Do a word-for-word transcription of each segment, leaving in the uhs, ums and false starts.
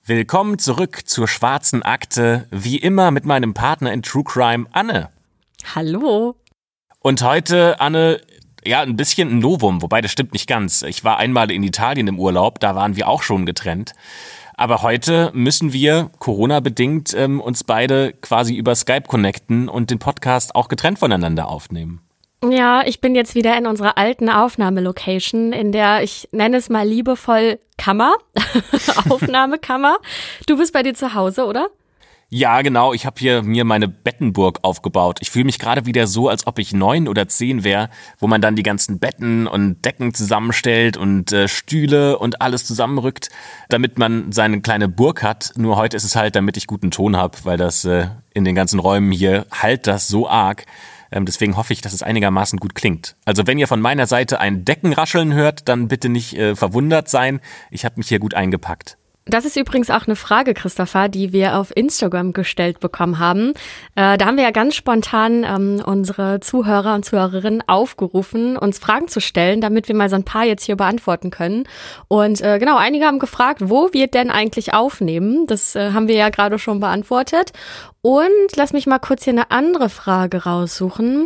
Willkommen zurück zur Schwarzen Akte, wie immer mit meinem Partner in True Crime, Anne. Hallo. Und heute, Anne, ja, ein bisschen ein Novum, wobei das stimmt nicht ganz. Ich war einmal in Italien im Urlaub, da waren wir auch schon getrennt. Aber heute müssen wir, Corona-bedingt, ähm, uns beide quasi über Skype connecten und den Podcast auch getrennt voneinander aufnehmen. Ja, ich bin jetzt wieder in unserer alten Aufnahmelocation, in der ich nenne es mal liebevoll Kammer, Aufnahmekammer. Du bist bei dir zu Hause, oder? Ja, genau. Ich habe hier mir meine Bettenburg aufgebaut. Ich fühle mich gerade wieder so, als ob ich neun oder zehn wäre, wo man dann die ganzen Betten und Decken zusammenstellt und äh, Stühle und alles zusammenrückt, damit man seine kleine Burg hat. Nur heute ist es halt, damit ich guten Ton habe, weil das äh, in den ganzen Räumen hier halt das so arg. Ähm, deswegen hoffe ich, dass es einigermaßen gut klingt. Also wenn ihr von meiner Seite ein Deckenrascheln hört, dann bitte nicht äh, verwundert sein. Ich habe mich hier gut eingepackt. Das ist übrigens auch eine Frage, Christopher, die wir auf Instagram gestellt bekommen haben. Äh, da haben wir ja ganz spontan ähm, unsere Zuhörer und Zuhörerinnen aufgerufen, uns Fragen zu stellen, damit wir mal so ein paar jetzt hier beantworten können. Und äh, genau, einige haben gefragt, wo wir denn eigentlich aufnehmen. Das äh, haben wir ja gerade schon beantwortet. Und lass mich mal kurz hier eine andere Frage raussuchen.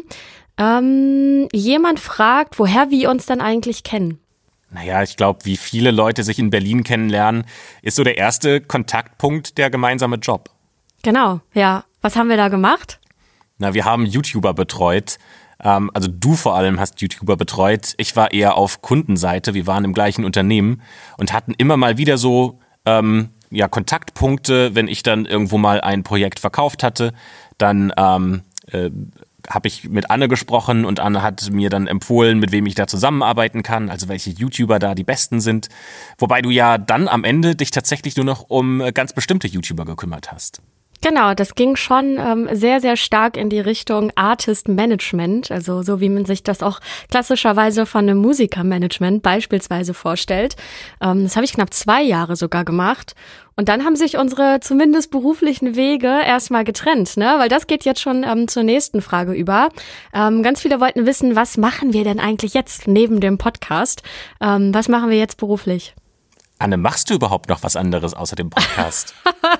Ähm, jemand fragt, woher wir uns dann eigentlich kennen. Naja, ich glaube, wie viele Leute sich in Berlin kennenlernen, ist so der erste Kontaktpunkt der gemeinsame Job. Genau, ja. Was haben wir da gemacht? Na, wir haben YouTuber betreut. Ähm, also du vor allem hast YouTuber betreut. Ich war eher auf Kundenseite. Wir waren im gleichen Unternehmen und hatten immer mal wieder so ähm, ja, Kontaktpunkte, wenn ich dann irgendwo mal ein Projekt verkauft hatte. Dann ähm, äh, habe ich mit Anne gesprochen und Anne hat mir dann empfohlen, mit wem ich da zusammenarbeiten kann, also welche YouTuber da die besten sind. Wobei du ja dann am Ende dich tatsächlich nur noch um ganz bestimmte YouTuber gekümmert hast. Genau, das ging schon ähm, sehr, sehr stark in die Richtung Artist Management, also so wie man sich das auch klassischerweise von einem Musikermanagement beispielsweise vorstellt. Ähm, das habe ich knapp zwei Jahre sogar gemacht. Und dann haben sich unsere zumindest beruflichen Wege erstmal getrennt, ne? Weil das geht jetzt schon ähm, zur nächsten Frage über. Ähm, ganz viele wollten wissen, was machen wir denn eigentlich jetzt neben dem Podcast? Ähm, was machen wir jetzt beruflich? Anne, machst du überhaupt noch was anderes außer dem Podcast?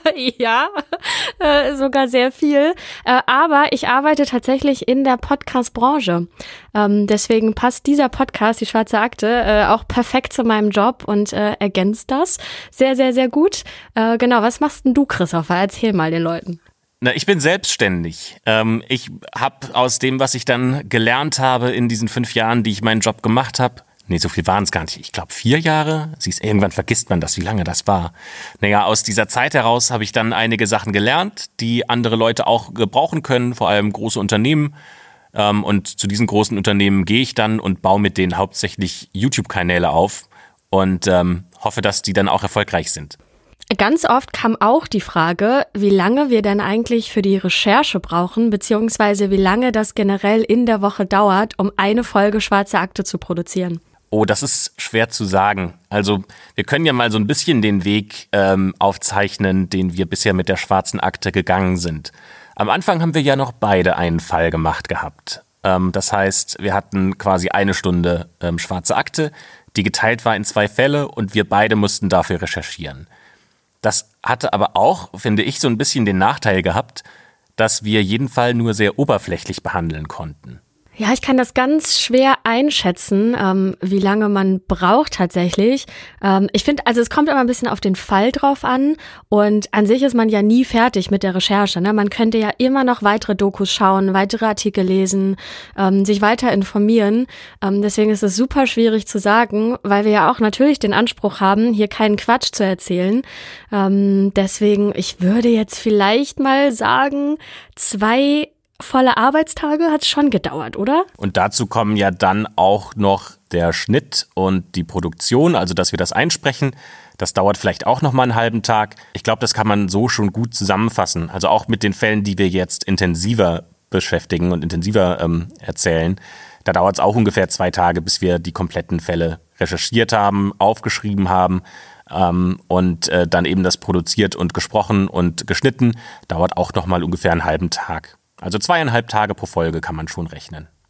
Ja, äh, sogar sehr viel. Äh, aber ich arbeite tatsächlich in der Podcast-Branche. Ähm, deswegen passt dieser Podcast, die Schwarze Akte, äh, auch perfekt zu meinem Job und äh, ergänzt das sehr, sehr, sehr gut. Äh, genau, was machst denn du, Christopher? Erzähl mal den Leuten. Na, ich bin selbstständig. Ähm, ich habe aus dem, was ich dann gelernt habe in diesen fünf Jahren, die ich meinen Job gemacht habe, nee, so viel waren es gar nicht. Ich glaube vier Jahre. Siehst, irgendwann vergisst man das, wie lange das war. Naja, aus dieser Zeit heraus habe ich dann einige Sachen gelernt, die andere Leute auch gebrauchen können, vor allem große Unternehmen. Ähm, und zu diesen großen Unternehmen gehe ich dann und baue mit denen hauptsächlich YouTube-Kanäle auf und ähm, hoffe, dass die dann auch erfolgreich sind. Ganz oft kam auch die Frage, wie lange wir denn eigentlich für die Recherche brauchen, beziehungsweise wie lange das generell in der Woche dauert, um eine Folge Schwarze Akte zu produzieren. Oh, das ist schwer zu sagen. Also wir können ja mal so ein bisschen den Weg ähm, aufzeichnen, den wir bisher mit der Schwarzen Akte gegangen sind. Am Anfang haben wir ja noch beide einen Fall gemacht gehabt. Ähm, das heißt, wir hatten quasi eine Stunde ähm, Schwarze Akte, die geteilt war in zwei Fälle und wir beide mussten dafür recherchieren. Das hatte aber auch, finde ich, so ein bisschen den Nachteil gehabt, dass wir jeden Fall nur sehr oberflächlich behandeln konnten. Ja, ich kann das ganz schwer einschätzen, ähm, wie lange man braucht tatsächlich. Ähm, ich finde, also es kommt immer ein bisschen auf den Fall drauf an und an sich ist man ja nie fertig mit der Recherche, ne? Man könnte ja immer noch weitere Dokus schauen, weitere Artikel lesen, ähm, sich weiter informieren. Ähm, deswegen ist es super schwierig zu sagen, weil wir ja auch natürlich den Anspruch haben, hier keinen Quatsch zu erzählen. Ähm, deswegen, ich würde jetzt vielleicht mal sagen, zwei volle Arbeitstage hat es schon gedauert, oder? Und dazu kommen ja dann auch noch der Schnitt und die Produktion, also dass wir das einsprechen. Das dauert vielleicht auch noch mal einen halben Tag. Ich glaube, das kann man so schon gut zusammenfassen. Also auch mit den Fällen, die wir jetzt intensiver beschäftigen und intensiver ähm, erzählen. Da dauert es auch ungefähr zwei Tage, bis wir die kompletten Fälle recherchiert haben, aufgeschrieben haben. Ähm, und äh, dann eben das produziert und gesprochen und geschnitten. Dauert auch noch mal ungefähr einen halben Tag. Also zweieinhalb Tage pro Folge kann man schon rechnen.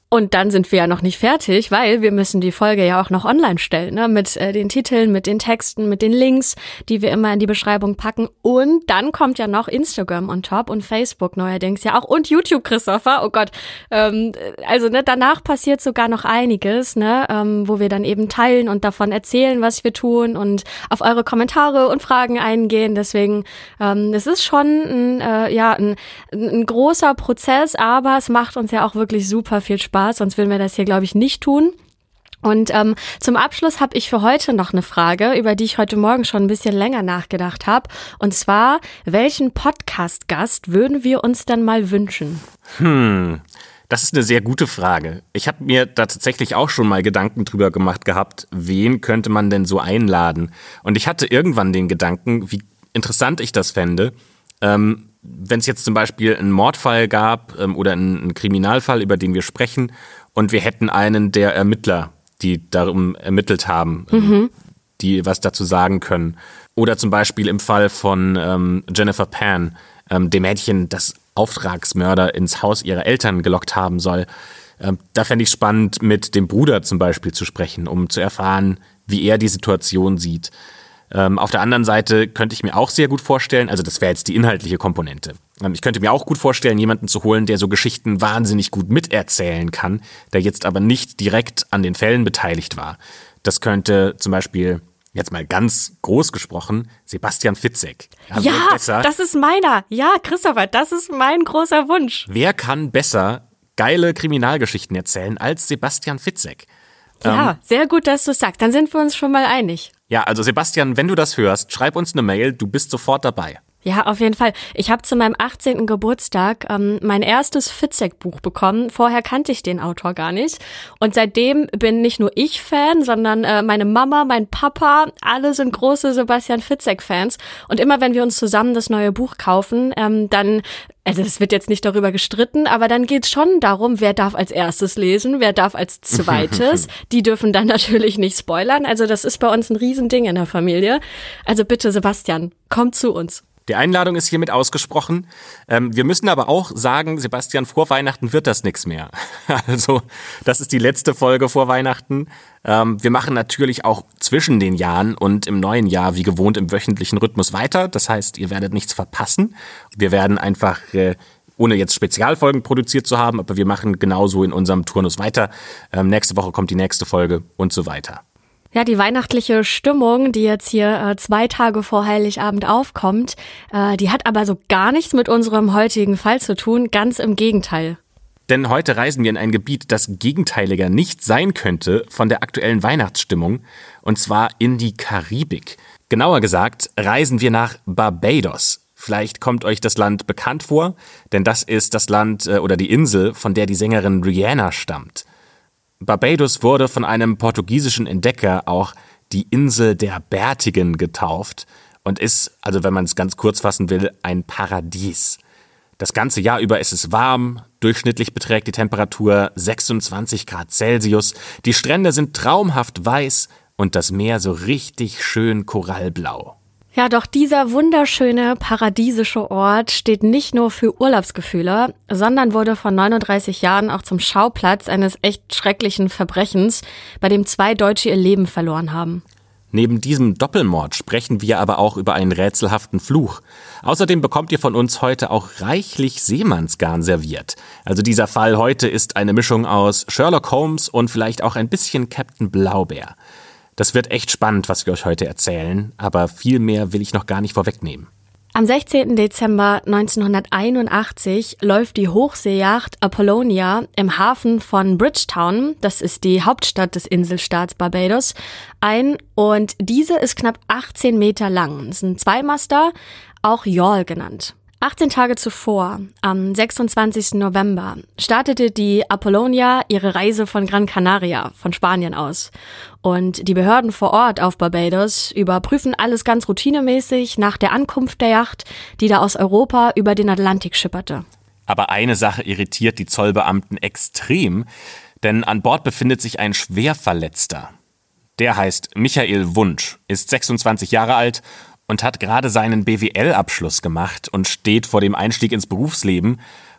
Und dann sind wir ja noch nicht fertig, weil wir müssen die Folge ja auch noch online stellen, ne? Mit äh, den Titeln, mit den Texten, mit den Links, die wir immer in die Beschreibung packen. Und dann kommt ja noch Instagram on top und Facebook neuerdings ja auch und YouTube, Christopher. Oh Gott, ähm, also ne, danach passiert sogar noch einiges, ne, ähm, wo wir dann eben teilen und davon erzählen, was wir tun und auf eure Kommentare und Fragen eingehen. Deswegen, ähm, es ist schon ein, äh, ja ein, ein großer Prozess, aber es macht uns ja auch wirklich super viel Spaß. Sonst würden wir das hier, glaube ich, nicht tun. Und ähm, zum Abschluss habe ich für heute noch eine Frage, über die ich heute Morgen schon ein bisschen länger nachgedacht habe. Und zwar, welchen Podcast-Gast würden wir uns denn mal wünschen? Hm, das ist eine sehr gute Frage. Ich habe mir da tatsächlich auch schon mal Gedanken drüber gemacht gehabt, wen könnte man denn so einladen? Und ich hatte irgendwann den Gedanken, wie interessant ich das fände, ähm, wenn es jetzt zum Beispiel einen Mordfall gab ähm, oder einen, einen Kriminalfall, über den wir sprechen und wir hätten einen der Ermittler, die darum ermittelt haben, mhm. ähm, die was dazu sagen können. Oder zum Beispiel im Fall von ähm, Jennifer Pan, ähm, dem Mädchen, das Auftragsmörder ins Haus ihrer Eltern gelockt haben soll. Ähm, da fände ich spannend, mit dem Bruder zum Beispiel zu sprechen, um zu erfahren, wie er die Situation sieht. Ähm, auf der anderen Seite könnte ich mir auch sehr gut vorstellen, also das wäre jetzt die inhaltliche Komponente. Ähm, ich könnte mir auch gut vorstellen, jemanden zu holen, der so Geschichten wahnsinnig gut miterzählen kann, der jetzt aber nicht direkt an den Fällen beteiligt war. Das könnte zum Beispiel, jetzt mal ganz groß gesprochen, Sebastian Fitzek. Ja, ja besser, das ist meiner. Ja, Christopher, das ist mein großer Wunsch. Wer kann besser geile Kriminalgeschichten erzählen als Sebastian Fitzek? Ja, ähm, sehr gut, dass du es sagst. Dann sind wir uns schon mal einig. Ja, also Sebastian, wenn du das hörst, schreib uns eine Mail, du bist sofort dabei. Ja, auf jeden Fall. Ich habe zu meinem achtzehnten Geburtstag ähm, mein erstes Fitzek-Buch bekommen. Vorher kannte ich den Autor gar nicht. Und seitdem bin nicht nur ich Fan, sondern äh, meine Mama, mein Papa, alle sind große Sebastian Fitzek-Fans. Und immer wenn wir uns zusammen das neue Buch kaufen, ähm, dann, also es wird jetzt nicht darüber gestritten, aber dann geht's schon darum, wer darf als erstes lesen, wer darf als zweites. Die dürfen dann natürlich nicht spoilern. Also das ist bei uns ein Riesending in der Familie. Also bitte, Sebastian, komm zu uns. Die Einladung ist hiermit ausgesprochen. Ähm, wir müssen aber auch sagen, Sebastian, vor Weihnachten wird das nichts mehr. Also das ist die letzte Folge vor Weihnachten. Ähm, wir machen natürlich auch zwischen den Jahren und im neuen Jahr wie gewohnt im wöchentlichen Rhythmus weiter. Das heißt, ihr werdet nichts verpassen. Wir werden einfach, äh, ohne jetzt Spezialfolgen produziert zu haben, aber wir machen genauso in unserem Turnus weiter. Ähm, nächste Woche kommt die nächste Folge und so weiter. Ja, die weihnachtliche Stimmung, die jetzt hier äh, zwei Tage vor Heiligabend aufkommt, äh, die hat aber so gar nichts mit unserem heutigen Fall zu tun, ganz im Gegenteil. Denn heute reisen wir in ein Gebiet, das gegenteiliger nicht sein könnte von der aktuellen Weihnachtsstimmung, und zwar in die Karibik. Genauer gesagt reisen wir nach Barbados. Vielleicht kommt euch das Land bekannt vor, denn das ist das Land äh, oder die Insel, von der die Sängerin Rihanna stammt. Barbados wurde von einem portugiesischen Entdecker auch die Insel der Bärtigen getauft und ist, also wenn man es ganz kurz fassen will, ein Paradies. Das ganze Jahr über ist es warm, durchschnittlich beträgt die Temperatur sechsundzwanzig Grad Celsius, die Strände sind traumhaft weiß und das Meer so richtig schön korallblau. Ja, doch dieser wunderschöne, paradiesische Ort steht nicht nur für Urlaubsgefühle, sondern wurde vor neununddreißig Jahren auch zum Schauplatz eines echt schrecklichen Verbrechens, bei dem zwei Deutsche ihr Leben verloren haben. Neben diesem Doppelmord sprechen wir aber auch über einen rätselhaften Fluch. Außerdem bekommt ihr von uns heute auch reichlich Seemannsgarn serviert. Also dieser Fall heute ist eine Mischung aus Sherlock Holmes und vielleicht auch ein bisschen Captain Blaubeer. Das wird echt spannend, was wir euch heute erzählen, aber viel mehr will ich noch gar nicht vorwegnehmen. Am sechzehnten Dezember neunzehnhunderteinundachtzig läuft die Hochseejacht Apollonia im Hafen von Bridgetown, das ist die Hauptstadt des Inselstaats Barbados, ein und diese ist knapp achtzehn Meter lang. Das ist ein Zweimaster, auch Yawl genannt. achtzehn Tage zuvor, am sechsundzwanzigsten November, startete die Apollonia ihre Reise von Gran Canaria, von Spanien aus. Und die Behörden vor Ort auf Barbados überprüfen alles ganz routinemäßig nach der Ankunft der Yacht, die da aus Europa über den Atlantik schipperte. Aber eine Sache irritiert die Zollbeamten extrem, denn an Bord befindet sich ein Schwerverletzter. Der heißt Michael Wunsch, ist sechsundzwanzig Jahre alt und hat gerade seinen B W L-Abschluss gemacht und steht vor dem Einstieg ins Berufsleben.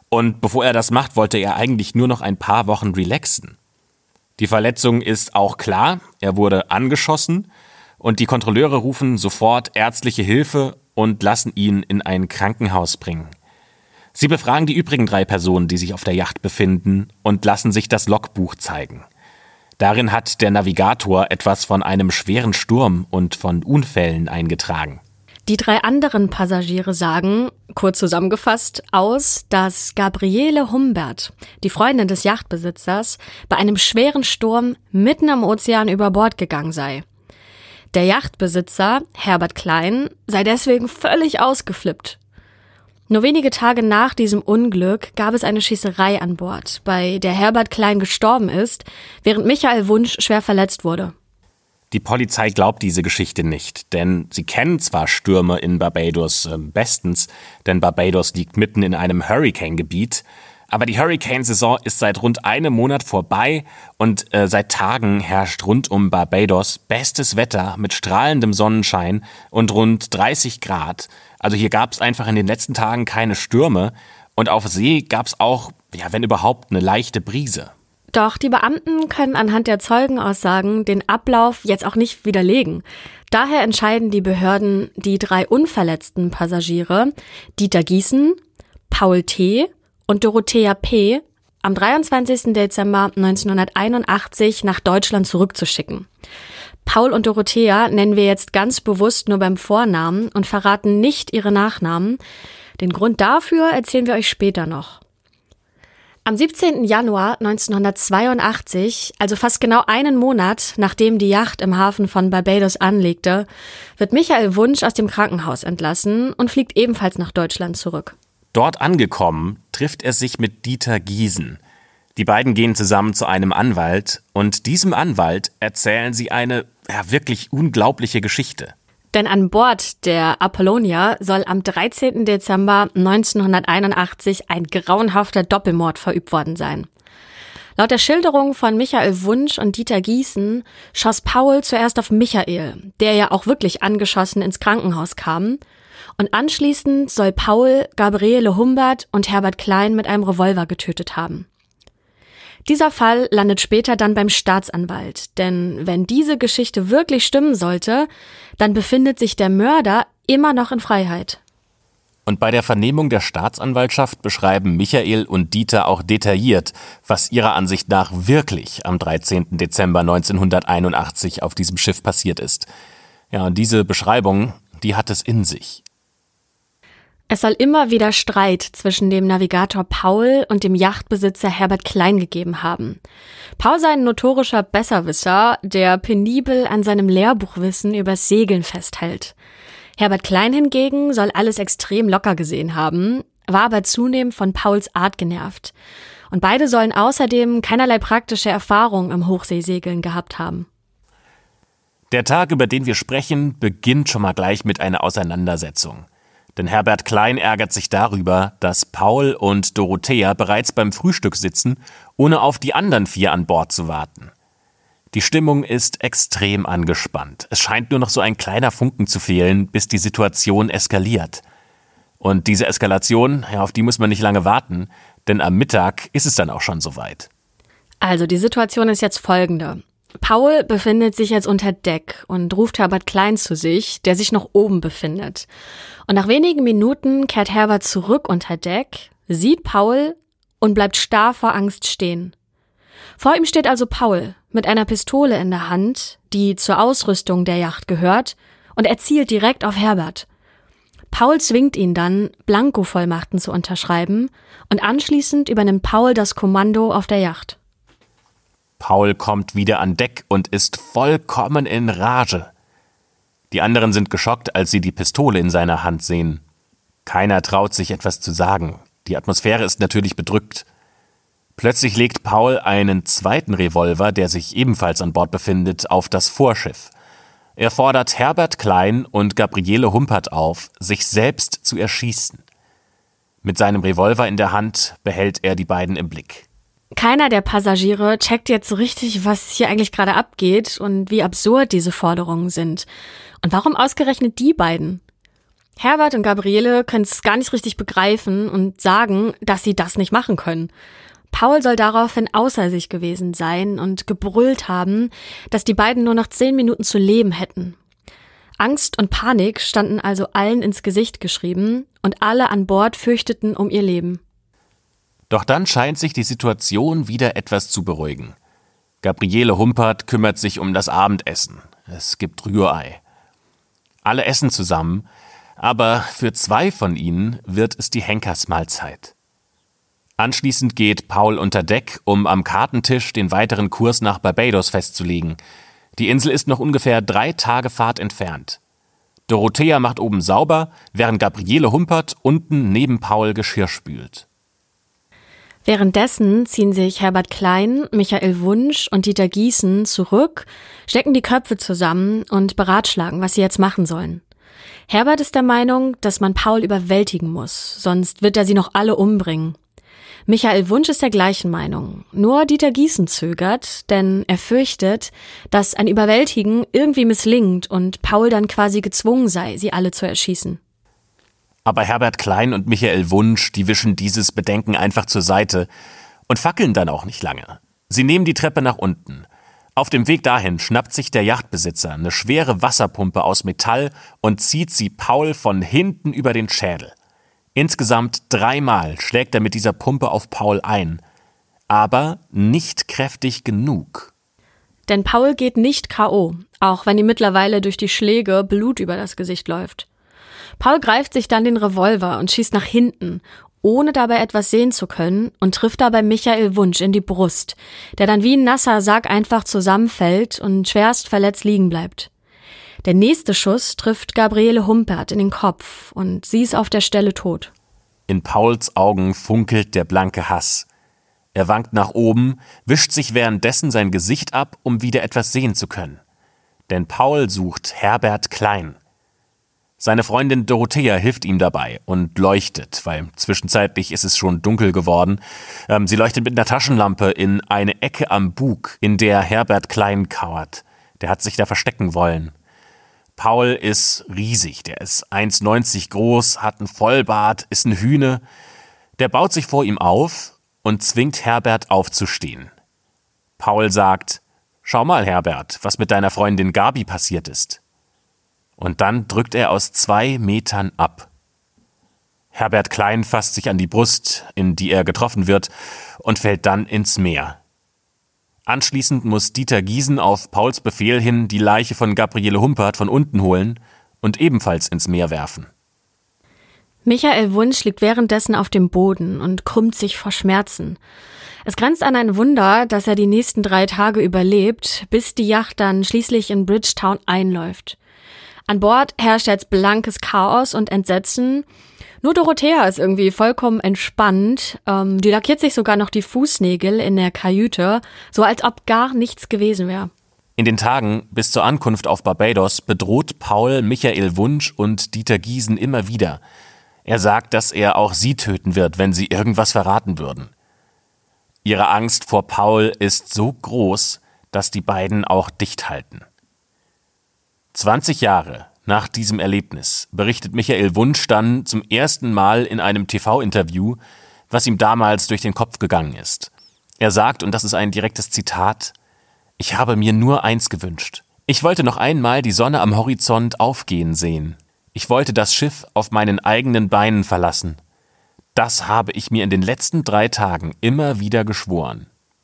Und bevor er das macht, wollte er eigentlich nur noch ein paar Wochen relaxen. Die Verletzung ist auch klar, er wurde angeschossen und die Kontrolleure rufen sofort ärztliche Hilfe und lassen ihn in ein Krankenhaus bringen. Sie befragen die übrigen drei Personen, die sich auf der Yacht befinden, und lassen sich das Logbuch zeigen. Darin hat der Navigator etwas von einem schweren Sturm und von Unfällen eingetragen. Die drei anderen Passagiere sagen, kurz zusammengefasst, aus, dass Gabriele Humbert, die Freundin des Yachtbesitzers, bei einem schweren Sturm mitten am Ozean über Bord gegangen sei. Der Yachtbesitzer, Herbert Klein, sei deswegen völlig ausgeflippt. Nur wenige Tage nach diesem Unglück gab es eine Schießerei an Bord, bei der Herbert Klein gestorben ist, während Michael Wunsch schwer verletzt wurde. Die Polizei glaubt diese Geschichte nicht, denn sie kennen zwar Stürme in Barbados äh, bestens, denn Barbados liegt mitten in einem Hurricane-Gebiet, aber die Hurricane-Saison ist seit rund einem Monat vorbei und äh, seit Tagen herrscht rund um Barbados bestes Wetter mit strahlendem Sonnenschein und rund dreißig Grad. Also hier gab es einfach in den letzten Tagen keine Stürme und auf See gab es auch, ja, wenn überhaupt, eine leichte Brise. Doch die Beamten können anhand der Zeugenaussagen den Ablauf jetzt auch nicht widerlegen. Daher entscheiden die Behörden, die drei unverletzten Passagiere, Dieter Gießen, Paul T. und Dorothea P. am dreiundzwanzigsten Dezember neunzehnhunderteinundachtzig nach Deutschland zurückzuschicken. Paul und Dorothea nennen wir jetzt ganz bewusst nur beim Vornamen und verraten nicht ihre Nachnamen. Den Grund dafür erzählen wir euch später noch. Am siebzehnten Januar neunzehnhundertzweiundachtzig, also fast genau einen Monat, nachdem die Yacht im Hafen von Barbados anlegte, wird Michael Wunsch aus dem Krankenhaus entlassen und fliegt ebenfalls nach Deutschland zurück. Dort angekommen, trifft er sich mit Dieter Giesen. Die beiden gehen zusammen zu einem Anwalt und diesem Anwalt erzählen sie eine ja, wirklich unglaubliche Geschichte. Denn an Bord der Apollonia soll am dreizehnten Dezember neunzehnhunderteinundachtzig ein grauenhafter Doppelmord verübt worden sein. Laut der Schilderung von Michael Wunsch und Dieter Gießen schoss Paul zuerst auf Michael, der ja auch wirklich angeschossen ins Krankenhaus kam. Und anschließend soll Paul Gabriele Humbert und Herbert Klein mit einem Revolver getötet haben. Dieser Fall landet später dann beim Staatsanwalt, denn wenn diese Geschichte wirklich stimmen sollte, dann befindet sich der Mörder immer noch in Freiheit. Und bei der Vernehmung der Staatsanwaltschaft beschreiben Michael und Dieter auch detailliert, was ihrer Ansicht nach wirklich am dreizehnten Dezember neunzehnhunderteinundachtzig auf diesem Schiff passiert ist. Ja, und diese Beschreibung, die hat es in sich. Es soll immer wieder Streit zwischen dem Navigator Paul und dem Yachtbesitzer Herbert Klein gegeben haben. Paul sei ein notorischer Besserwisser, der penibel an seinem Lehrbuchwissen übers Segeln festhält. Herbert Klein hingegen soll alles extrem locker gesehen haben, war aber zunehmend von Pauls Art genervt. Und beide sollen außerdem keinerlei praktische Erfahrung im Hochseesegeln gehabt haben. Der Tag, über den wir sprechen, beginnt schon mal gleich mit einer Auseinandersetzung. Denn Herbert Klein ärgert sich darüber, dass Paul und Dorothea bereits beim Frühstück sitzen, ohne auf die anderen vier an Bord zu warten. Die Stimmung ist extrem angespannt. Es scheint nur noch so ein kleiner Funken zu fehlen, bis die Situation eskaliert. Und diese Eskalation, ja, auf die muss man nicht lange warten, denn am Mittag ist es dann auch schon soweit. Also die Situation ist jetzt folgende. Paul befindet sich jetzt unter Deck und ruft Herbert Klein zu sich, der sich noch oben befindet. Und nach wenigen Minuten kehrt Herbert zurück unter Deck, sieht Paul und bleibt starr vor Angst stehen. Vor ihm steht also Paul mit einer Pistole in der Hand, die zur Ausrüstung der Yacht gehört, und er zielt direkt auf Herbert. Paul zwingt ihn dann, Blankovollmachten zu unterschreiben und anschließend übernimmt Paul das Kommando auf der Yacht. Paul kommt wieder an Deck und ist vollkommen in Rage. Die anderen sind geschockt, als sie die Pistole in seiner Hand sehen. Keiner traut sich, etwas zu sagen. Die Atmosphäre ist natürlich bedrückt. Plötzlich legt Paul einen zweiten Revolver, der sich ebenfalls an Bord befindet, auf das Vorschiff. Er fordert Herbert Klein und Gabriele Humbert auf, sich selbst zu erschießen. Mit seinem Revolver in der Hand behält er die beiden im Blick. Keiner der Passagiere checkt jetzt so richtig, was hier eigentlich gerade abgeht und wie absurd diese Forderungen sind. Und warum ausgerechnet die beiden? Herbert und Gabriele können es gar nicht richtig begreifen und sagen, dass sie das nicht machen können. Paul soll daraufhin außer sich gewesen sein und gebrüllt haben, dass die beiden nur noch zehn Minuten zu leben hätten. Angst und Panik standen also allen ins Gesicht geschrieben und alle an Bord fürchteten um ihr Leben. Doch dann scheint sich die Situation wieder etwas zu beruhigen. Gabriele Humpert kümmert sich um das Abendessen. Es gibt Rührei. Alle essen zusammen, aber für zwei von ihnen wird es die Henkersmahlzeit. Anschließend geht Paul unter Deck, um am Kartentisch den weiteren Kurs nach Barbados festzulegen. Die Insel ist noch ungefähr drei Tage Fahrt entfernt. Dorothea macht oben sauber, während Gabriele Humpert unten neben Paul Geschirr spült. Währenddessen ziehen sich Herbert Klein, Michael Wunsch und Dieter Gießen zurück, stecken die Köpfe zusammen und beratschlagen, was sie jetzt machen sollen. Herbert ist der Meinung, dass man Paul überwältigen muss, sonst wird er sie noch alle umbringen. Michael Wunsch ist der gleichen Meinung. Nur Dieter Gießen zögert, denn er fürchtet, dass ein Überwältigen irgendwie misslingt und Paul dann quasi gezwungen sei, sie alle zu erschießen. Aber Herbert Klein und Michael Wunsch, die wischen dieses Bedenken einfach zur Seite und fackeln dann auch nicht lange. Sie nehmen die Treppe nach unten. Auf dem Weg dahin schnappt sich der Yachtbesitzer eine schwere Wasserpumpe aus Metall und zieht sie Paul von hinten über den Schädel. Insgesamt dreimal schlägt er mit dieser Pumpe auf Paul ein, aber nicht kräftig genug. Denn Paul geht nicht K O, auch wenn ihm mittlerweile durch die Schläge Blut über das Gesicht läuft. Paul greift sich dann den Revolver und schießt nach hinten, ohne dabei etwas sehen zu können, und trifft dabei Michael Wunsch in die Brust, der dann wie ein nasser Sack einfach zusammenfällt und schwerst verletzt liegen bleibt. Der nächste Schuss trifft Gabriele Humpert in den Kopf und sie ist auf der Stelle tot. In Pauls Augen funkelt der blanke Hass. Er wankt nach oben, wischt sich währenddessen sein Gesicht ab, um wieder etwas sehen zu können. Denn Paul sucht Herbert Klein. Seine Freundin Dorothea hilft ihm dabei und leuchtet, weil zwischenzeitlich ist es schon dunkel geworden. Ähm, sie leuchtet mit einer Taschenlampe in eine Ecke am Bug, in der Herbert Klein kauert. Der hat sich da verstecken wollen. Paul ist riesig, der ist eins neunzig groß, hat einen Vollbart, ist ein Hühne. Der baut sich vor ihm auf und zwingt Herbert aufzustehen. Paul sagt: »Schau mal, Herbert, was mit deiner Freundin Gabi passiert ist.« Und dann drückt er aus zwei Metern ab. Herbert Klein fasst sich an die Brust, in die er getroffen wird, und fällt dann ins Meer. Anschließend muss Dieter Gießen auf Pauls Befehl hin die Leiche von Gabriele Humpert von unten holen und ebenfalls ins Meer werfen. Michael Wunsch liegt währenddessen auf dem Boden und krümmt sich vor Schmerzen. Es grenzt an ein Wunder, dass er die nächsten drei Tage überlebt, bis die Yacht dann schließlich in Bridgetown einläuft. An Bord herrscht jetzt blankes Chaos und Entsetzen. Nur Dorothea ist irgendwie vollkommen entspannt. Ähm, die lackiert sich sogar noch die Fußnägel in der Kajüte, so als ob gar nichts gewesen wäre. In den Tagen bis zur Ankunft auf Barbados bedroht Paul Michael Wunsch und Dieter Gießen immer wieder. Er sagt, dass er auch sie töten wird, wenn sie irgendwas verraten würden. Ihre Angst vor Paul ist so groß, dass die beiden auch dicht halten. zwanzig Jahre nach diesem Erlebnis berichtet Michael Wunsch dann zum ersten Mal in einem T V-Interview, was ihm damals durch den Kopf gegangen ist. Er sagt, und das ist ein direktes Zitat: »Ich habe mir nur eins gewünscht. Ich wollte noch einmal die Sonne am Horizont aufgehen sehen. Ich wollte das Schiff auf meinen eigenen Beinen verlassen. Das habe ich mir in den letzten drei Tagen immer wieder geschworen.«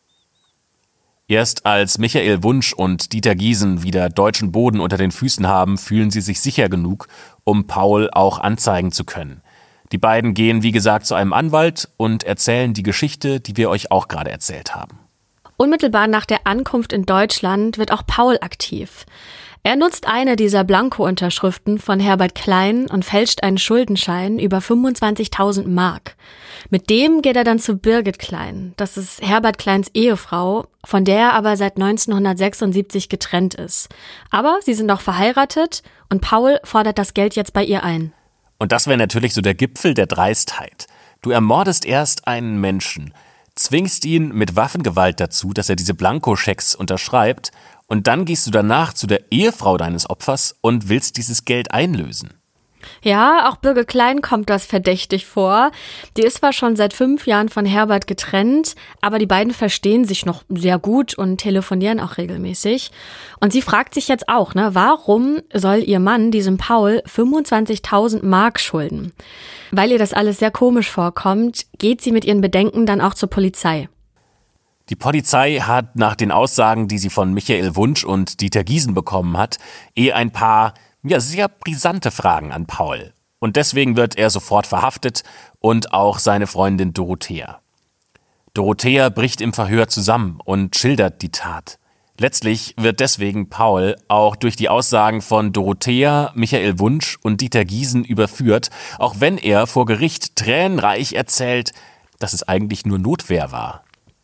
Erst als Michael Wunsch und Dieter Gießen wieder deutschen Boden unter den Füßen haben, fühlen sie sich sicher genug, um Paul auch anzeigen zu können. Die beiden gehen, wie gesagt, zu einem Anwalt und erzählen die Geschichte, die wir euch auch gerade erzählt haben. Unmittelbar nach der Ankunft in Deutschland wird auch Paul aktiv. Er nutzt eine dieser Blanko-Unterschriften von Herbert Klein und fälscht einen Schuldenschein über fünfundzwanzigtausend Mark. Mit dem geht er dann zu Birgit Klein. Das ist Herbert Kleins Ehefrau, von der er aber seit neunzehnhundertsechsundsiebzig getrennt ist. Aber sie sind auch verheiratet und Paul fordert das Geld jetzt bei ihr ein. Und das wäre natürlich so der Gipfel der Dreistheit. Du ermordest erst einen Menschen, zwingst ihn mit Waffengewalt dazu, dass er diese Blankoschecks unterschreibt, und dann gehst du danach zu der Ehefrau deines Opfers und willst dieses Geld einlösen. Ja, auch Birgit Klein kommt das verdächtig vor. Die ist zwar schon seit fünf Jahren von Herbert getrennt, aber die beiden verstehen sich noch sehr gut und telefonieren auch regelmäßig. Und sie fragt sich jetzt auch, ne, warum soll ihr Mann diesem Paul fünfundzwanzigtausend Mark schulden? Weil ihr das alles sehr komisch vorkommt, geht sie mit ihren Bedenken dann auch zur Polizei. Die Polizei hat nach den Aussagen, die sie von Michael Wunsch und Dieter Giesen bekommen hat, eh ein paar ja, sehr brisante Fragen an Paul. Und deswegen wird er sofort verhaftet und auch seine Freundin Dorothea. Dorothea bricht im Verhör zusammen und schildert die Tat. Letztlich wird deswegen Paul auch durch die Aussagen von Dorothea, Michael Wunsch und Dieter Giesen überführt, auch wenn er vor Gericht tränenreich erzählt, dass es eigentlich nur Notwehr war.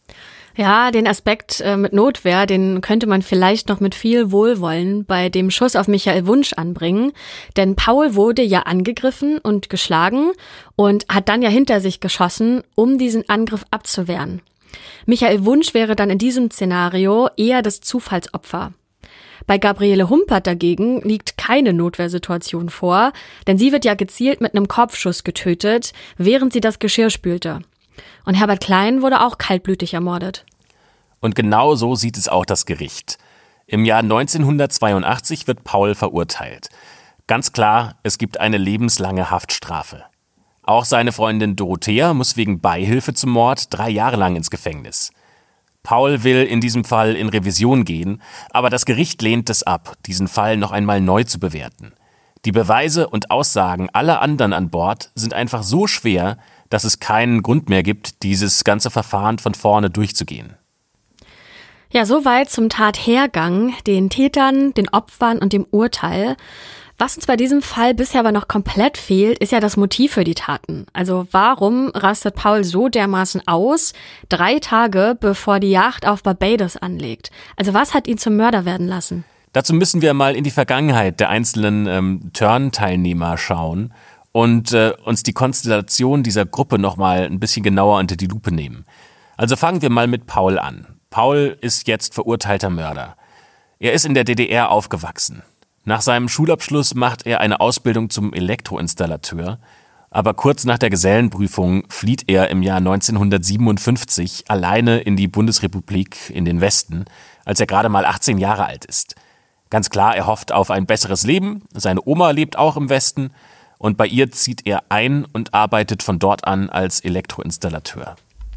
Ja, den Aspekt äh, mit Notwehr, den könnte man vielleicht noch mit viel Wohlwollen bei dem Schuss auf Michael Wunsch anbringen. Denn Paul wurde ja angegriffen und geschlagen und hat dann ja hinter sich geschossen, um diesen Angriff abzuwehren. Michael Wunsch wäre dann in diesem Szenario eher das Zufallsopfer. Bei Gabriele Humpert dagegen liegt keine Notwehrsituation vor, denn sie wird ja gezielt mit einem Kopfschuss getötet, während sie das Geschirr spülte. Und Herbert Klein wurde auch kaltblütig ermordet. Und genau so sieht es auch das Gericht. Im Jahr neunzehnhundertzweiundachtzig wird Paul verurteilt. Ganz klar, es gibt eine lebenslange Haftstrafe. Auch seine Freundin Dorothea muss wegen Beihilfe zum Mord drei Jahre lang ins Gefängnis. Paul will in diesem Fall in Revision gehen, aber das Gericht lehnt es ab, diesen Fall noch einmal neu zu bewerten. Die Beweise und Aussagen aller anderen an Bord sind einfach so schwer, dass es keinen Grund mehr gibt, dieses ganze Verfahren von vorne durchzugehen. Ja, soweit zum Tathergang, den Tätern, den Opfern und dem Urteil. Was uns bei diesem Fall bisher aber noch komplett fehlt, ist ja das Motiv für die Taten. Also warum rastet Paul so dermaßen aus, drei Tage bevor die Yacht auf Barbados anlegt? Also was hat ihn zum Mörder werden lassen? Dazu müssen wir mal in die Vergangenheit der einzelnen ähm, Turn-Teilnehmer schauen und äh, uns die Konstellation dieser Gruppe nochmal ein bisschen genauer unter die Lupe nehmen. Also fangen wir mal mit Paul an. Paul ist jetzt verurteilter Mörder. Er ist in der D D R aufgewachsen. Nach seinem Schulabschluss macht er eine Ausbildung zum Elektroinstallateur, aber kurz nach der Gesellenprüfung flieht er im Jahr neunzehnhundertsiebenundfünfzig alleine in die Bundesrepublik in den Westen, als er gerade mal achtzehn Jahre alt ist. Ganz klar, er hofft auf ein besseres Leben, seine Oma lebt auch im Westen und bei ihr zieht er ein und arbeitet von dort an als Elektroinstallateur.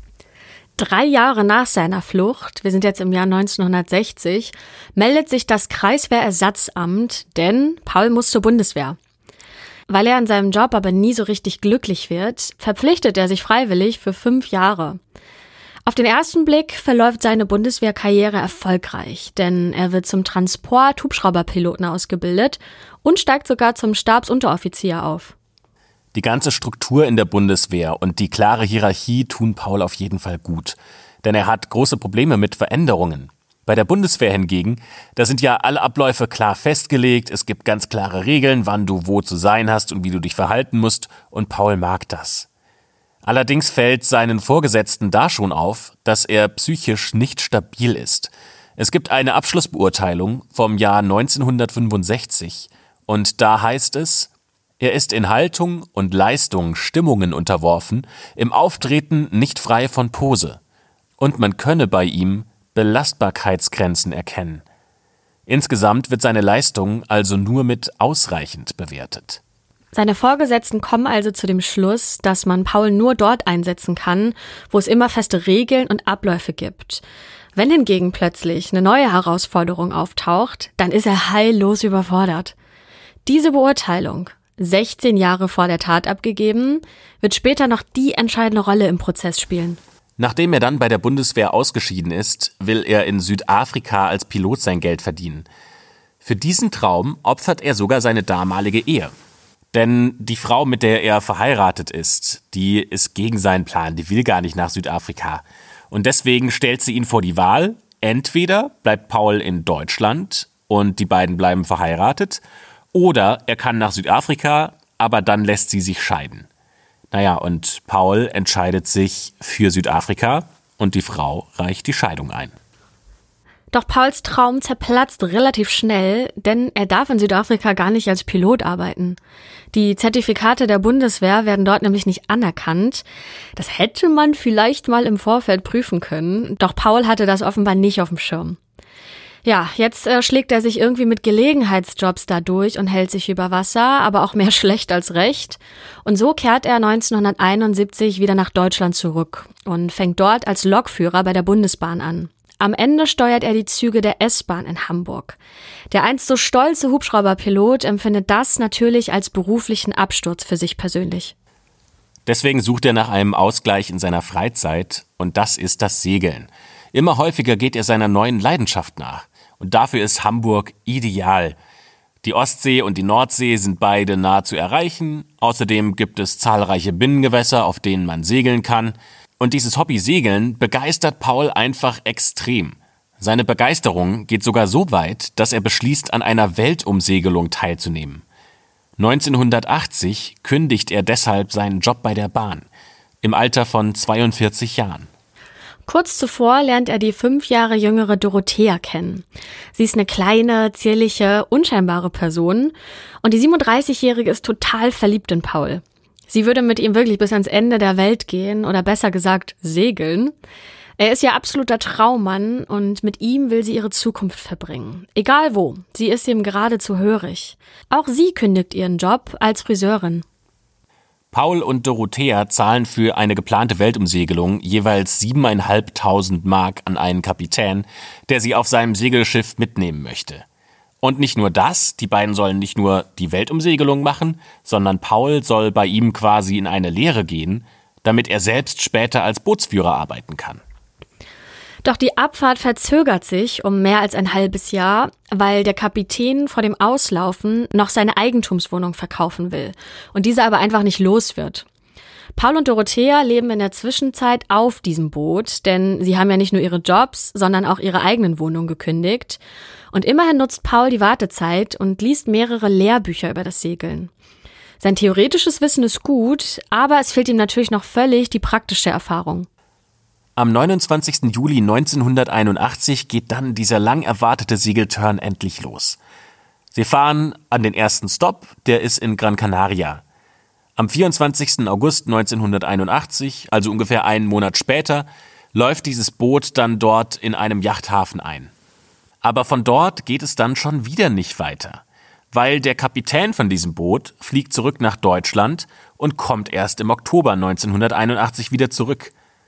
Drei Jahre nach seiner Flucht, wir sind jetzt im Jahr neunzehnhundertsechzig, meldet sich das Kreiswehrersatzamt, denn Paul muss zur Bundeswehr. Weil er an seinem Job aber nie so richtig glücklich wird, verpflichtet er sich freiwillig für fünf Jahre. Auf den ersten Blick verläuft seine Bundeswehrkarriere erfolgreich, denn er wird zum Transport-Hubschrauberpiloten ausgebildet und steigt sogar zum Stabsunteroffizier auf. Die ganze Struktur in der Bundeswehr und die klare Hierarchie tun Paul auf jeden Fall gut. Denn er hat große Probleme mit Veränderungen. Bei der Bundeswehr hingegen, da sind ja alle Abläufe klar festgelegt, es gibt ganz klare Regeln, wann du wo zu sein hast und wie du dich verhalten musst, und Paul mag das. Allerdings fällt seinen Vorgesetzten da schon auf, dass er psychisch nicht stabil ist. Es gibt eine Abschlussbeurteilung vom Jahr neunzehnhundertfünfundsechzig und da heißt es: Er ist in Haltung und Leistung Stimmungen unterworfen, im Auftreten nicht frei von Pose. Und man könne bei ihm Belastbarkeitsgrenzen erkennen. Insgesamt wird seine Leistung also nur mit ausreichend bewertet. Seine Vorgesetzten kommen also zu dem Schluss, dass man Paul nur dort einsetzen kann, wo es immer feste Regeln und Abläufe gibt. Wenn hingegen plötzlich eine neue Herausforderung auftaucht, dann ist er heillos überfordert. Diese Beurteilung, sechzehn Jahre vor der Tat abgegeben, wird später noch die entscheidende Rolle im Prozess spielen. Nachdem er dann bei der Bundeswehr ausgeschieden ist, will er in Südafrika als Pilot sein Geld verdienen. Für diesen Traum opfert er sogar seine damalige Ehe. Denn die Frau, mit der er verheiratet ist, die ist gegen seinen Plan, die will gar nicht nach Südafrika. Und deswegen stellt sie ihn vor die Wahl: Entweder bleibt Paul in Deutschland und die beiden bleiben verheiratet, oder er kann nach Südafrika, aber dann lässt sie sich scheiden. Naja, und Paul entscheidet sich für Südafrika und die Frau reicht die Scheidung ein. Doch Pauls Traum zerplatzt relativ schnell, denn er darf in Südafrika gar nicht als Pilot arbeiten. Die Zertifikate der Bundeswehr werden dort nämlich nicht anerkannt. Das hätte man vielleicht mal im Vorfeld prüfen können, doch Paul hatte das offenbar nicht auf dem Schirm. Ja, jetzt äh, schlägt er sich irgendwie mit Gelegenheitsjobs da durch und hält sich über Wasser, aber auch mehr schlecht als recht. Und so kehrt er neunzehnhunderteinundsiebzig wieder nach Deutschland zurück und fängt dort als Lokführer bei der Bundesbahn an. Am Ende steuert er die Züge der S-Bahn in Hamburg. Der einst so stolze Hubschrauberpilot empfindet das natürlich als beruflichen Absturz für sich persönlich. Deswegen sucht er nach einem Ausgleich in seiner Freizeit und das ist das Segeln. Immer häufiger geht er seiner neuen Leidenschaft nach und dafür ist Hamburg ideal. Die Ostsee und die Nordsee sind beide nahe zu erreichen. Außerdem gibt es zahlreiche Binnengewässer, auf denen man segeln kann. Und dieses Hobby Segeln begeistert Paul einfach extrem. Seine Begeisterung geht sogar so weit, dass er beschließt, an einer Weltumsegelung teilzunehmen. neunzehnhundertachtzig kündigt er deshalb seinen Job bei der Bahn, im Alter von zweiundvierzig Jahren. Kurz zuvor lernt er die fünf Jahre jüngere Dorothea kennen. Sie ist eine kleine, zierliche, unscheinbare Person und die siebenunddreißigjährige ist total verliebt in Paul. Sie würde mit ihm wirklich bis ans Ende der Welt gehen oder besser gesagt segeln. Er ist ihr absoluter Traummann und mit ihm will sie ihre Zukunft verbringen. Egal wo, sie ist ihm geradezu hörig. Auch sie kündigt ihren Job als Friseurin. Paul und Dorothea zahlen für eine geplante Weltumsegelung jeweils siebeneinhalbtausend Mark an einen Kapitän, der sie auf seinem Segelschiff mitnehmen möchte. Und nicht nur das, die beiden sollen nicht nur die Weltumsegelung machen, sondern Paul soll bei ihm quasi in eine Lehre gehen, damit er selbst später als Bootsführer arbeiten kann. Doch die Abfahrt verzögert sich um mehr als ein halbes Jahr, weil der Kapitän vor dem Auslaufen noch seine Eigentumswohnung verkaufen will und diese aber einfach nicht los wird. Paul und Dorothea leben in der Zwischenzeit auf diesem Boot, denn sie haben ja nicht nur ihre Jobs, sondern auch ihre eigenen Wohnungen gekündigt. Und immerhin nutzt Paul die Wartezeit und liest mehrere Lehrbücher über das Segeln. Sein theoretisches Wissen ist gut, aber es fehlt ihm natürlich noch völlig die praktische Erfahrung. Am neunundzwanzigsten Juli neunzehnhunderteinundachtzig geht dann dieser lang erwartete Segelturn endlich los. Sie fahren an den ersten Stopp, der ist in Gran Canaria. Am vierundzwanzigsten August neunzehnhunderteinundachtzig, also ungefähr einen Monat später, läuft dieses Boot dann dort in einem Yachthafen ein. Aber von dort geht es dann schon wieder nicht weiter, weil der Kapitän von diesem Boot fliegt zurück nach Deutschland und kommt erst im Oktober neunzehnhunderteinundachtzig wieder zurück.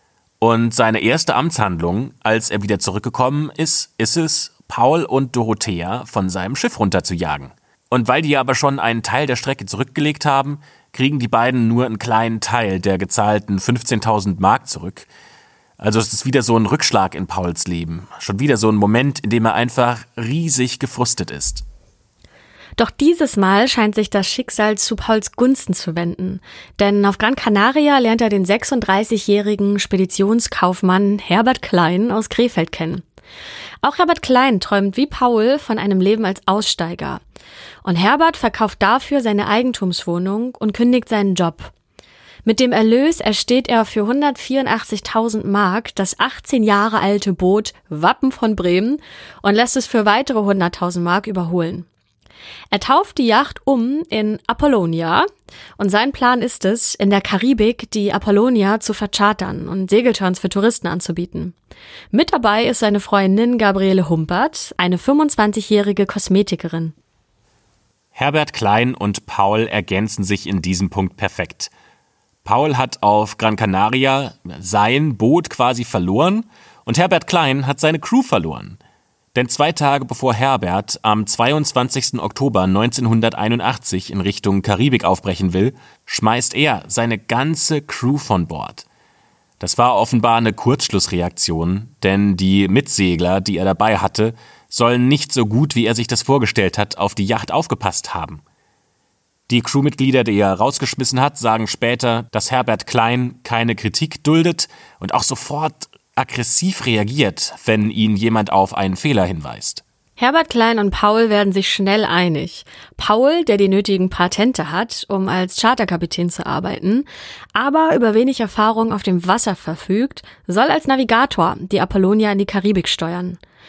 Und seine erste Amtshandlung, als er wieder zurückgekommen ist, ist es, Paul und Dorothea von seinem Schiff runterzujagen. Und weil die aber schon einen Teil der Strecke zurückgelegt haben, kriegen die beiden nur einen kleinen Teil der gezahlten fünfzehntausend Mark zurück. Also es ist wieder so ein Rückschlag in Pauls Leben. Schon wieder so ein Moment, in dem er einfach riesig gefrustet ist. Doch dieses Mal scheint sich das Schicksal zu Pauls Gunsten zu wenden. Denn auf Gran Canaria lernt er den sechsunddreißigjährigen Speditionskaufmann Herbert Klein aus Krefeld kennen. Auch Herbert Klein träumt wie Paul von einem Leben als Aussteiger. Und Herbert verkauft dafür seine Eigentumswohnung und kündigt seinen Job. Mit dem Erlös ersteht er für hundertvierundachtzigtausend Mark das achtzehn Jahre alte Boot Wappen von Bremen und lässt es für weitere hunderttausend Mark überholen. Er tauft die Yacht um in Apollonia und sein Plan ist es, in der Karibik die Apollonia zu verchartern und Segelturns für Touristen anzubieten. Mit dabei ist seine Freundin Gabriele Humpert, eine fünfundzwanzigjährige Kosmetikerin. Herbert Klein und Paul ergänzen sich in diesem Punkt perfekt. Paul hat auf Gran Canaria sein Boot quasi verloren und Herbert Klein hat seine Crew verloren. Denn zwei Tage bevor Herbert am zweiundzwanzigsten Oktober neunzehnhunderteinundachtzig in Richtung Karibik aufbrechen will, schmeißt er seine ganze Crew von Bord. Das war offenbar eine Kurzschlussreaktion, denn die Mitsegler, die er dabei hatte, sollen nicht so gut, wie er sich das vorgestellt hat, auf die Yacht aufgepasst haben. Die Crewmitglieder, die er rausgeschmissen hat, sagen später, dass Herbert Klein keine Kritik duldet und auch sofort aggressiv reagiert, wenn ihn jemand auf einen Fehler hinweist. Herbert Klein und Paul werden sich schnell einig. Paul, der die nötigen Patente hat, um als Charterkapitän zu arbeiten, aber über wenig Erfahrung auf dem Wasser verfügt, soll als Navigator die Apollonia in die Karibik steuern.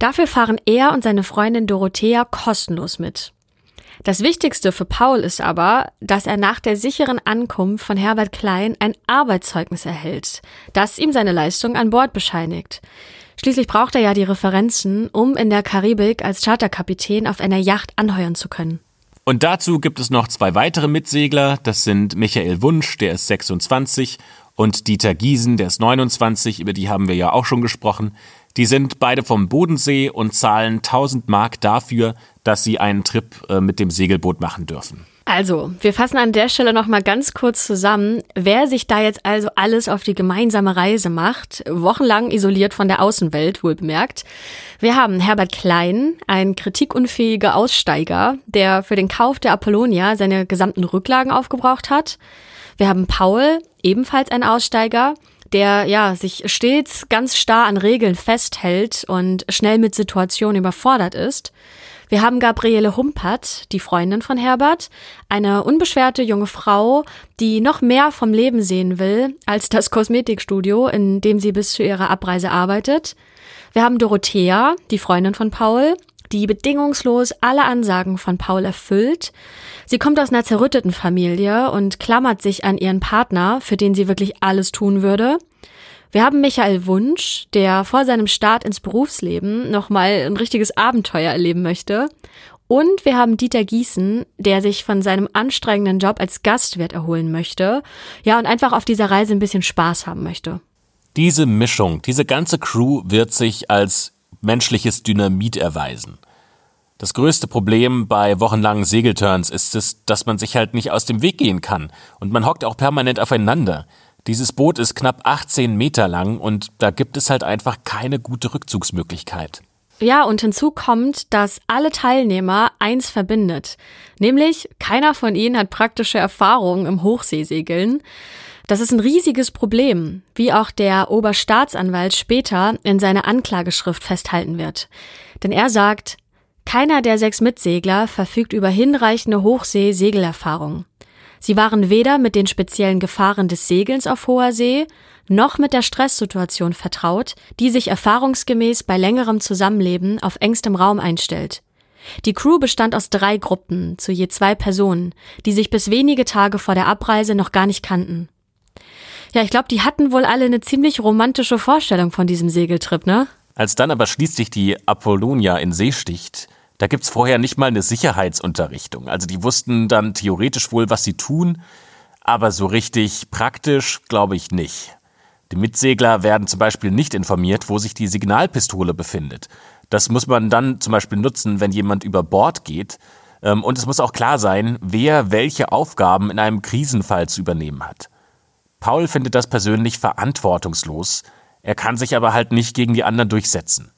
Dafür fahren er und seine Freundin Dorothea kostenlos mit. Das Wichtigste für Paul ist aber, dass er nach der sicheren Ankunft von Herbert Klein ein Arbeitszeugnis erhält, das ihm seine Leistung an Bord bescheinigt. Schließlich braucht er ja die Referenzen, um in der Karibik als Charterkapitän auf einer Yacht anheuern zu können. Und dazu gibt es noch zwei weitere Mitsegler. Das sind Michael Wunsch, der ist sechsundzwanzig, und Dieter Giesen, der ist neunundzwanzig, über die haben wir ja auch schon gesprochen. Die sind beide vom Bodensee und zahlen tausend Mark dafür, dass sie einen Trip äh, mit dem Segelboot machen dürfen. Also, wir fassen an der Stelle noch mal ganz kurz zusammen, wer sich da jetzt also alles auf die gemeinsame Reise macht, wochenlang isoliert von der Außenwelt, wohl bemerkt. Wir haben Herbert Klein, ein kritikunfähiger Aussteiger, der für den Kauf der Apollonia seine gesamten Rücklagen aufgebraucht hat. Wir haben Paul, ebenfalls ein Aussteiger, der ja sich stets ganz starr an Regeln festhält und schnell mit Situationen überfordert ist. Wir haben Gabriele Humpert, die Freundin von Herbert, eine unbeschwerte junge Frau, die noch mehr vom Leben sehen will als das Kosmetikstudio, in dem sie bis zu ihrer Abreise arbeitet. Wir haben Dorothea, die Freundin von Paul, die bedingungslos alle Ansagen von Paul erfüllt. Sie kommt aus einer zerrütteten Familie und klammert sich an ihren Partner, für den sie wirklich alles tun würde. Wir haben Michael Wunsch, der vor seinem Start ins Berufsleben nochmal ein richtiges Abenteuer erleben möchte. Und wir haben Dieter Giesen, der sich von seinem anstrengenden Job als Gastwirt erholen möchte. Ja, und einfach auf dieser Reise ein bisschen Spaß haben möchte. Diese Mischung, diese ganze Crew wird sich als menschliches Dynamit erweisen. Das größte Problem bei wochenlangen Segelturns ist es, dass man sich halt nicht aus dem Weg gehen kann. Und man hockt auch permanent aufeinander. Dieses Boot ist knapp achtzehn Meter lang und da gibt es halt einfach keine gute Rückzugsmöglichkeit. Ja, und hinzu kommt, dass alle Teilnehmer eins verbindet. Nämlich, keiner von ihnen hat praktische Erfahrung im Hochseesegeln. Das ist ein riesiges Problem, wie auch der Oberstaatsanwalt später in seiner Anklageschrift festhalten wird. Denn er sagt, keiner der sechs Mitsegler verfügt über hinreichende Hochsee-Segelerfahrung. Sie waren weder mit den speziellen Gefahren des Segelns auf hoher See, noch mit der Stresssituation vertraut, die sich erfahrungsgemäß bei längerem Zusammenleben auf engstem Raum einstellt. Die Crew bestand aus drei Gruppen, zu je zwei Personen, die sich bis wenige Tage vor der Abreise noch gar nicht kannten. Ja, ich glaube, die hatten wohl alle eine ziemlich romantische Vorstellung von diesem Segeltrip, ne? Als dann aber schließlich die Apollonia in See sticht, da gibt's vorher nicht mal eine Sicherheitsunterrichtung. Also die wussten dann theoretisch wohl, was sie tun, aber so richtig praktisch glaube ich nicht. Die Mitsegler werden zum Beispiel nicht informiert, wo sich die Signalpistole befindet. Das muss man dann zum Beispiel nutzen, wenn jemand über Bord geht. Und es muss auch klar sein, wer welche Aufgaben in einem Krisenfall zu übernehmen hat. Paul findet das persönlich verantwortungslos. Er kann sich aber halt nicht gegen die anderen durchsetzen.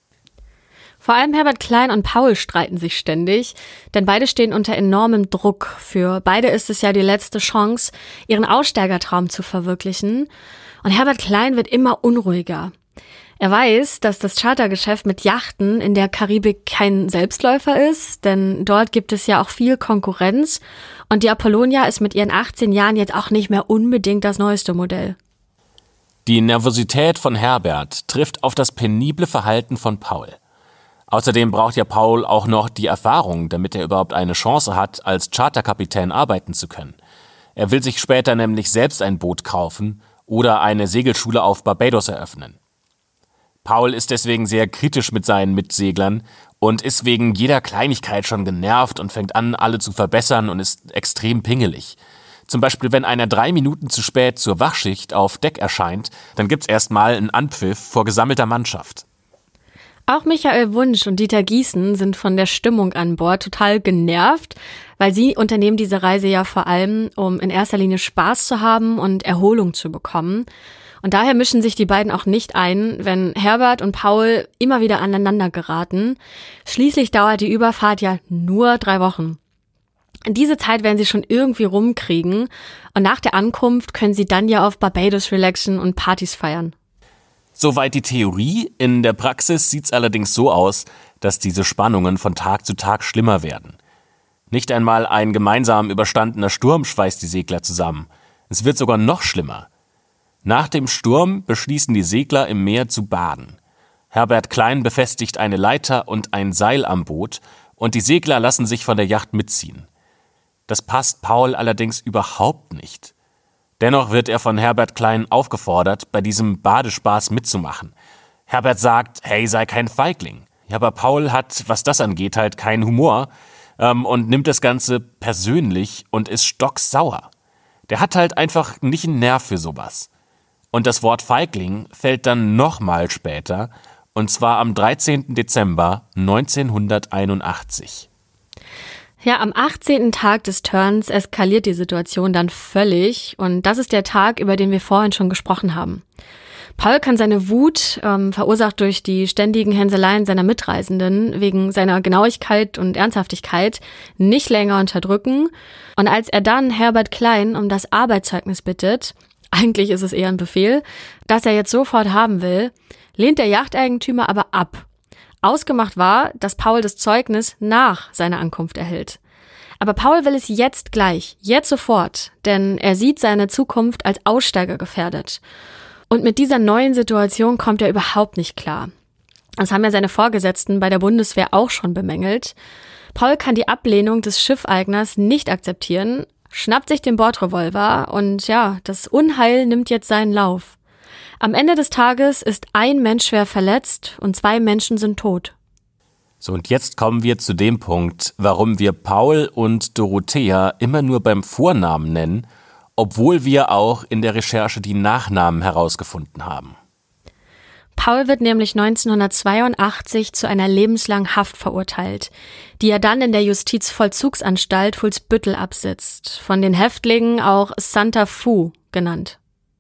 Vor allem Herbert Klein und Paul streiten sich ständig, denn beide stehen unter enormem Druck. Für beide ist es ja die letzte Chance, ihren Aussteigertraum zu verwirklichen. Und Herbert Klein wird immer unruhiger. Er weiß, dass das Chartergeschäft mit Yachten in der Karibik kein Selbstläufer ist, denn dort gibt es ja auch viel Konkurrenz. Und die Apollonia ist mit ihren achtzehn Jahren jetzt auch nicht mehr unbedingt das neueste Modell. Die Nervosität von Herbert trifft auf das penible Verhalten von Paul. Außerdem braucht ja Paul auch noch die Erfahrung, damit er überhaupt eine Chance hat, als Charterkapitän arbeiten zu können. Er will sich später nämlich selbst ein Boot kaufen oder eine Segelschule auf Barbados eröffnen. Paul ist deswegen sehr kritisch mit seinen Mitseglern und ist wegen jeder Kleinigkeit schon genervt und fängt an, alle zu verbessern und ist extrem pingelig. Zum Beispiel, wenn einer drei Minuten zu spät zur Wachschicht auf Deck erscheint, dann gibt's erstmal einen Anpfiff vor gesammelter Mannschaft. Auch Michael Wunsch und Dieter Giesen sind von der Stimmung an Bord total genervt, weil sie unternehmen diese Reise ja vor allem, um in erster Linie Spaß zu haben und Erholung zu bekommen. Und daher mischen sich die beiden auch nicht ein, wenn Herbert und Paul immer wieder aneinander geraten. Schließlich dauert die Überfahrt ja nur drei Wochen. In diese Zeit werden sie schon irgendwie rumkriegen und nach der Ankunft können sie dann ja auf Barbados relaxen und Partys feiern. Soweit die Theorie. In der Praxis sieht's allerdings so aus, dass diese Spannungen von Tag zu Tag schlimmer werden. Nicht einmal ein gemeinsam überstandener Sturm schweißt die Segler zusammen. Es wird sogar noch schlimmer. Nach dem Sturm beschließen die Segler im Meer zu baden. Herbert Klein befestigt eine Leiter und ein Seil am Boot und die Segler lassen sich von der Yacht mitziehen. Das passt Paul allerdings überhaupt nicht. Dennoch wird er von Herbert Klein aufgefordert, bei diesem Badespaß mitzumachen. Herbert sagt, hey, sei kein Feigling. Ja, aber Paul hat, was das angeht, halt keinen Humor ähm, und nimmt das Ganze persönlich und ist stocksauer. Der hat halt einfach nicht einen Nerv für sowas. Und das Wort Feigling fällt dann nochmal später, und zwar am dreizehnten Dezember neunzehnhunderteinundachtzig. Ja, am achtzehnten Tag des Turns eskaliert die Situation dann völlig und das ist der Tag, über den wir vorhin schon gesprochen haben. Paul kann seine Wut, ähm, verursacht durch die ständigen Hänseleien seiner Mitreisenden, wegen seiner Genauigkeit und Ernsthaftigkeit nicht länger unterdrücken. Und als er dann Herbert Klein um das Arbeitszeugnis bittet, eigentlich ist es eher ein Befehl, das er jetzt sofort haben will, lehnt der Yachteigentümer aber ab. Ausgemacht war, dass Paul das Zeugnis nach seiner Ankunft erhält. Aber Paul will es jetzt gleich, jetzt sofort, denn er sieht seine Zukunft als Aussteiger gefährdet. Und mit dieser neuen Situation kommt er überhaupt nicht klar. Das haben ja seine Vorgesetzten bei der Bundeswehr auch schon bemängelt. Paul kann die Ablehnung des Schiffeigners nicht akzeptieren, schnappt sich den Bordrevolver und ja, das Unheil nimmt jetzt seinen Lauf. Am Ende des Tages ist ein Mensch schwer verletzt und zwei Menschen sind tot. So, und jetzt kommen wir zu dem Punkt, warum wir Paul und Dorothea immer nur beim Vornamen nennen, obwohl wir auch in der Recherche die Nachnamen herausgefunden haben. Paul wird nämlich neunzehnhundertzweiundachtzig zu einer lebenslangen Haft verurteilt, die er dann in der Justizvollzugsanstalt Hulsbüttel absitzt, von den Häftlingen auch Santa Fu genannt.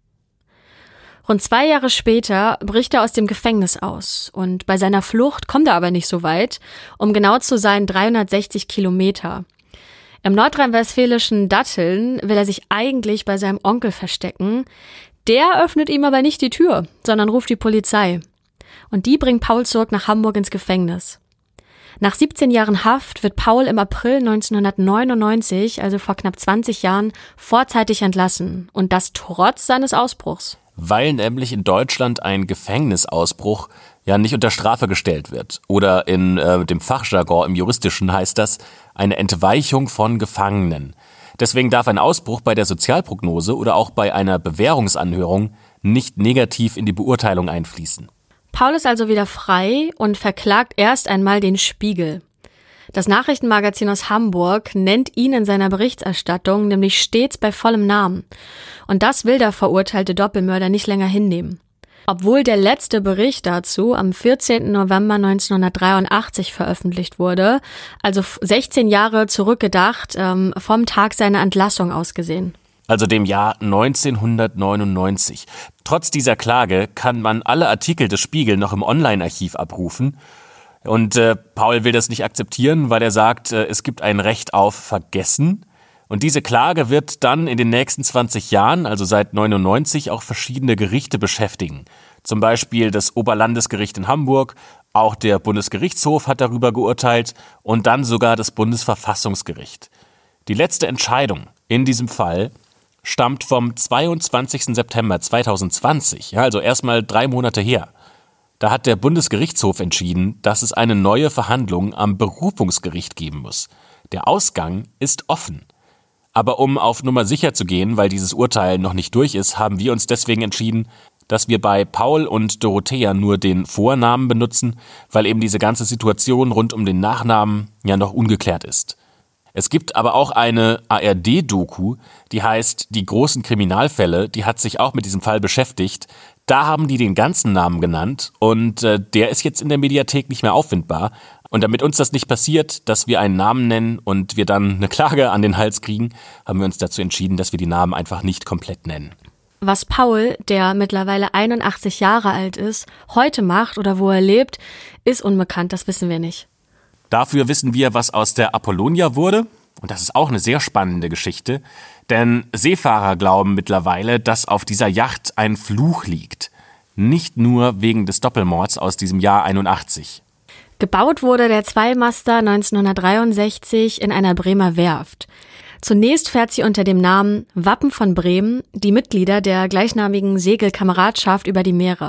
Rund zwei Jahre später bricht er aus dem Gefängnis aus und bei seiner Flucht kommt er aber nicht so weit, um genau zu sein dreihundertsechzig Kilometer. Im nordrhein-westfälischen Datteln will er sich eigentlich bei seinem Onkel verstecken. Der öffnet ihm aber nicht die Tür, sondern ruft die Polizei. Und die bringt Paul zurück nach Hamburg ins Gefängnis. Nach siebzehn Jahren Haft wird Paul im April neunzehnhundertneunundneunzig, also vor knapp zwanzig Jahren, vorzeitig entlassen. Und das trotz seines Ausbruchs. Weil nämlich in Deutschland ein Gefängnisausbruch ja nicht unter Strafe gestellt wird. Oder in äh, dem Fachjargon im Juristischen heißt das eine Entweichung von Gefangenen. Deswegen darf ein Ausbruch bei der Sozialprognose oder auch bei einer Bewährungsanhörung nicht negativ in die Beurteilung einfließen. Paul ist also wieder frei und verklagt erst einmal den Spiegel. Das Nachrichtenmagazin aus Hamburg nennt ihn in seiner Berichterstattung nämlich stets bei vollem Namen. Und das will der verurteilte Doppelmörder nicht länger hinnehmen. Obwohl der letzte Bericht dazu am vierzehnten November neunzehnhundertdreiundachtzig veröffentlicht wurde, also sechzehn Jahre zurückgedacht, ähm, vom Tag seiner Entlassung aus gesehen. Also dem Jahr neunzehnhundertneunundneunzig. Trotz dieser Klage kann man alle Artikel des Spiegel noch im Online-Archiv abrufen. Und äh, Paul will das nicht akzeptieren, weil er sagt, äh, es gibt ein Recht auf Vergessen. Und diese Klage wird dann in den nächsten zwanzig Jahren, also seit neunundneunzig, auch verschiedene Gerichte beschäftigen. Zum Beispiel das Oberlandesgericht in Hamburg, auch der Bundesgerichtshof hat darüber geurteilt und dann sogar das Bundesverfassungsgericht. Die letzte Entscheidung in diesem Fall stammt vom zweiundzwanzigsten September zweitausendzwanzig, ja, also erstmal drei Monate her. Da hat der Bundesgerichtshof entschieden, dass es eine neue Verhandlung am Berufungsgericht geben muss. Der Ausgang ist offen. Aber um auf Nummer sicher zu gehen, weil dieses Urteil noch nicht durch ist, haben wir uns deswegen entschieden, dass wir bei Paul und Dorothea nur den Vornamen benutzen, weil eben diese ganze Situation rund um den Nachnamen ja noch ungeklärt ist. Es gibt aber auch eine A R D-Doku, die heißt Die großen Kriminalfälle, die hat sich auch mit diesem Fall beschäftigt. Da haben die den ganzen Namen genannt und äh, der ist jetzt in der Mediathek nicht mehr auffindbar. Und damit uns das nicht passiert, dass wir einen Namen nennen und wir dann eine Klage an den Hals kriegen, haben wir uns dazu entschieden, dass wir die Namen einfach nicht komplett nennen. Was Paul, der mittlerweile einundachtzig Jahre alt ist, heute macht oder wo er lebt, ist unbekannt, das wissen wir nicht. Dafür wissen wir, was aus der Apollonia wurde. Und das ist auch eine sehr spannende Geschichte. Denn Seefahrer glauben mittlerweile, dass auf dieser Yacht ein Fluch liegt. Nicht nur wegen des Doppelmords aus diesem Jahr einundachtzig. Gebaut wurde der Zweimaster neunzehnhundertdreiundsechzig in einer Bremer Werft. Zunächst fährt sie unter dem Namen Wappen von Bremen die Mitglieder der gleichnamigen Segelkameradschaft über die Meere.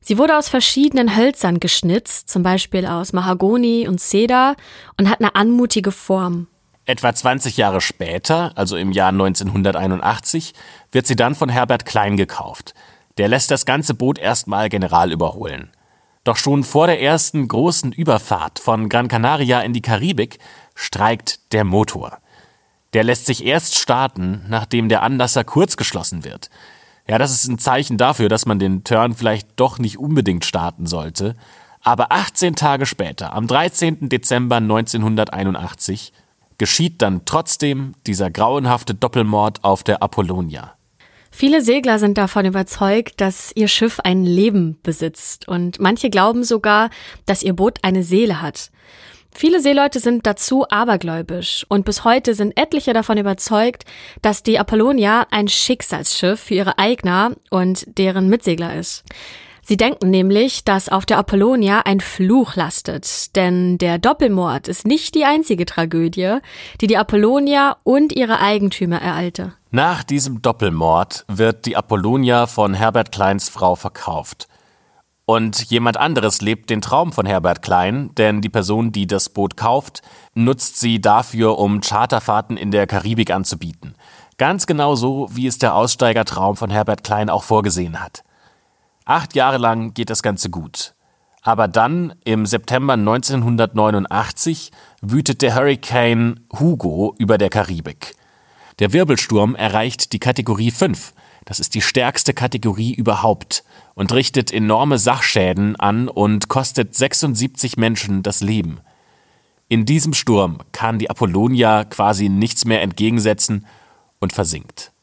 Sie wurde aus verschiedenen Hölzern geschnitzt, zum Beispiel aus Mahagoni und Cedar, und hat eine anmutige Form. Etwa zwanzig Jahre später, also im Jahr neunzehnhunderteinundachtzig, wird sie dann von Herbert Klein gekauft. Der lässt das ganze Boot erstmal general überholen. Doch schon vor der ersten großen Überfahrt von Gran Canaria in die Karibik streikt der Motor. Der lässt sich erst starten, nachdem der Anlasser kurz geschlossen wird. Ja, das ist ein Zeichen dafür, dass man den Turn vielleicht doch nicht unbedingt starten sollte. Aber achtzehn Tage später, am dreizehnten Dezember neunzehnhunderteinundachtzig, geschieht dann trotzdem dieser grauenhafte Doppelmord auf der Apollonia. Viele Segler sind davon überzeugt, dass ihr Schiff ein Leben besitzt. Und manche glauben sogar, dass ihr Boot eine Seele hat. Viele Seeleute sind dazu abergläubisch und bis heute sind etliche davon überzeugt, dass die Apollonia ein Schicksalsschiff für ihre Eigner und deren Mitsegler ist. Sie denken nämlich, dass auf der Apollonia ein Fluch lastet, denn der Doppelmord ist nicht die einzige Tragödie, die die Apollonia und ihre Eigentümer ereilte. Nach diesem Doppelmord wird die Apollonia von Herbert Kleins Frau verkauft. Und jemand anderes lebt den Traum von Herbert Klein, denn die Person, die das Boot kauft, nutzt sie dafür, um Charterfahrten in der Karibik anzubieten. Ganz genau so, wie es der Aussteigertraum von Herbert Klein auch vorgesehen hat. Acht Jahre lang geht das Ganze gut. Aber dann, im September neunzehnhundertneunundachtzig, wütet der Hurrikan Hugo über der Karibik. Der Wirbelsturm erreicht die Kategorie fünf. Das ist die stärkste Kategorie überhaupt und richtet enorme Sachschäden an und kostet sechsundsiebzig Menschen das Leben. In diesem Sturm kann die Apollonia quasi nichts mehr entgegensetzen und versinkt.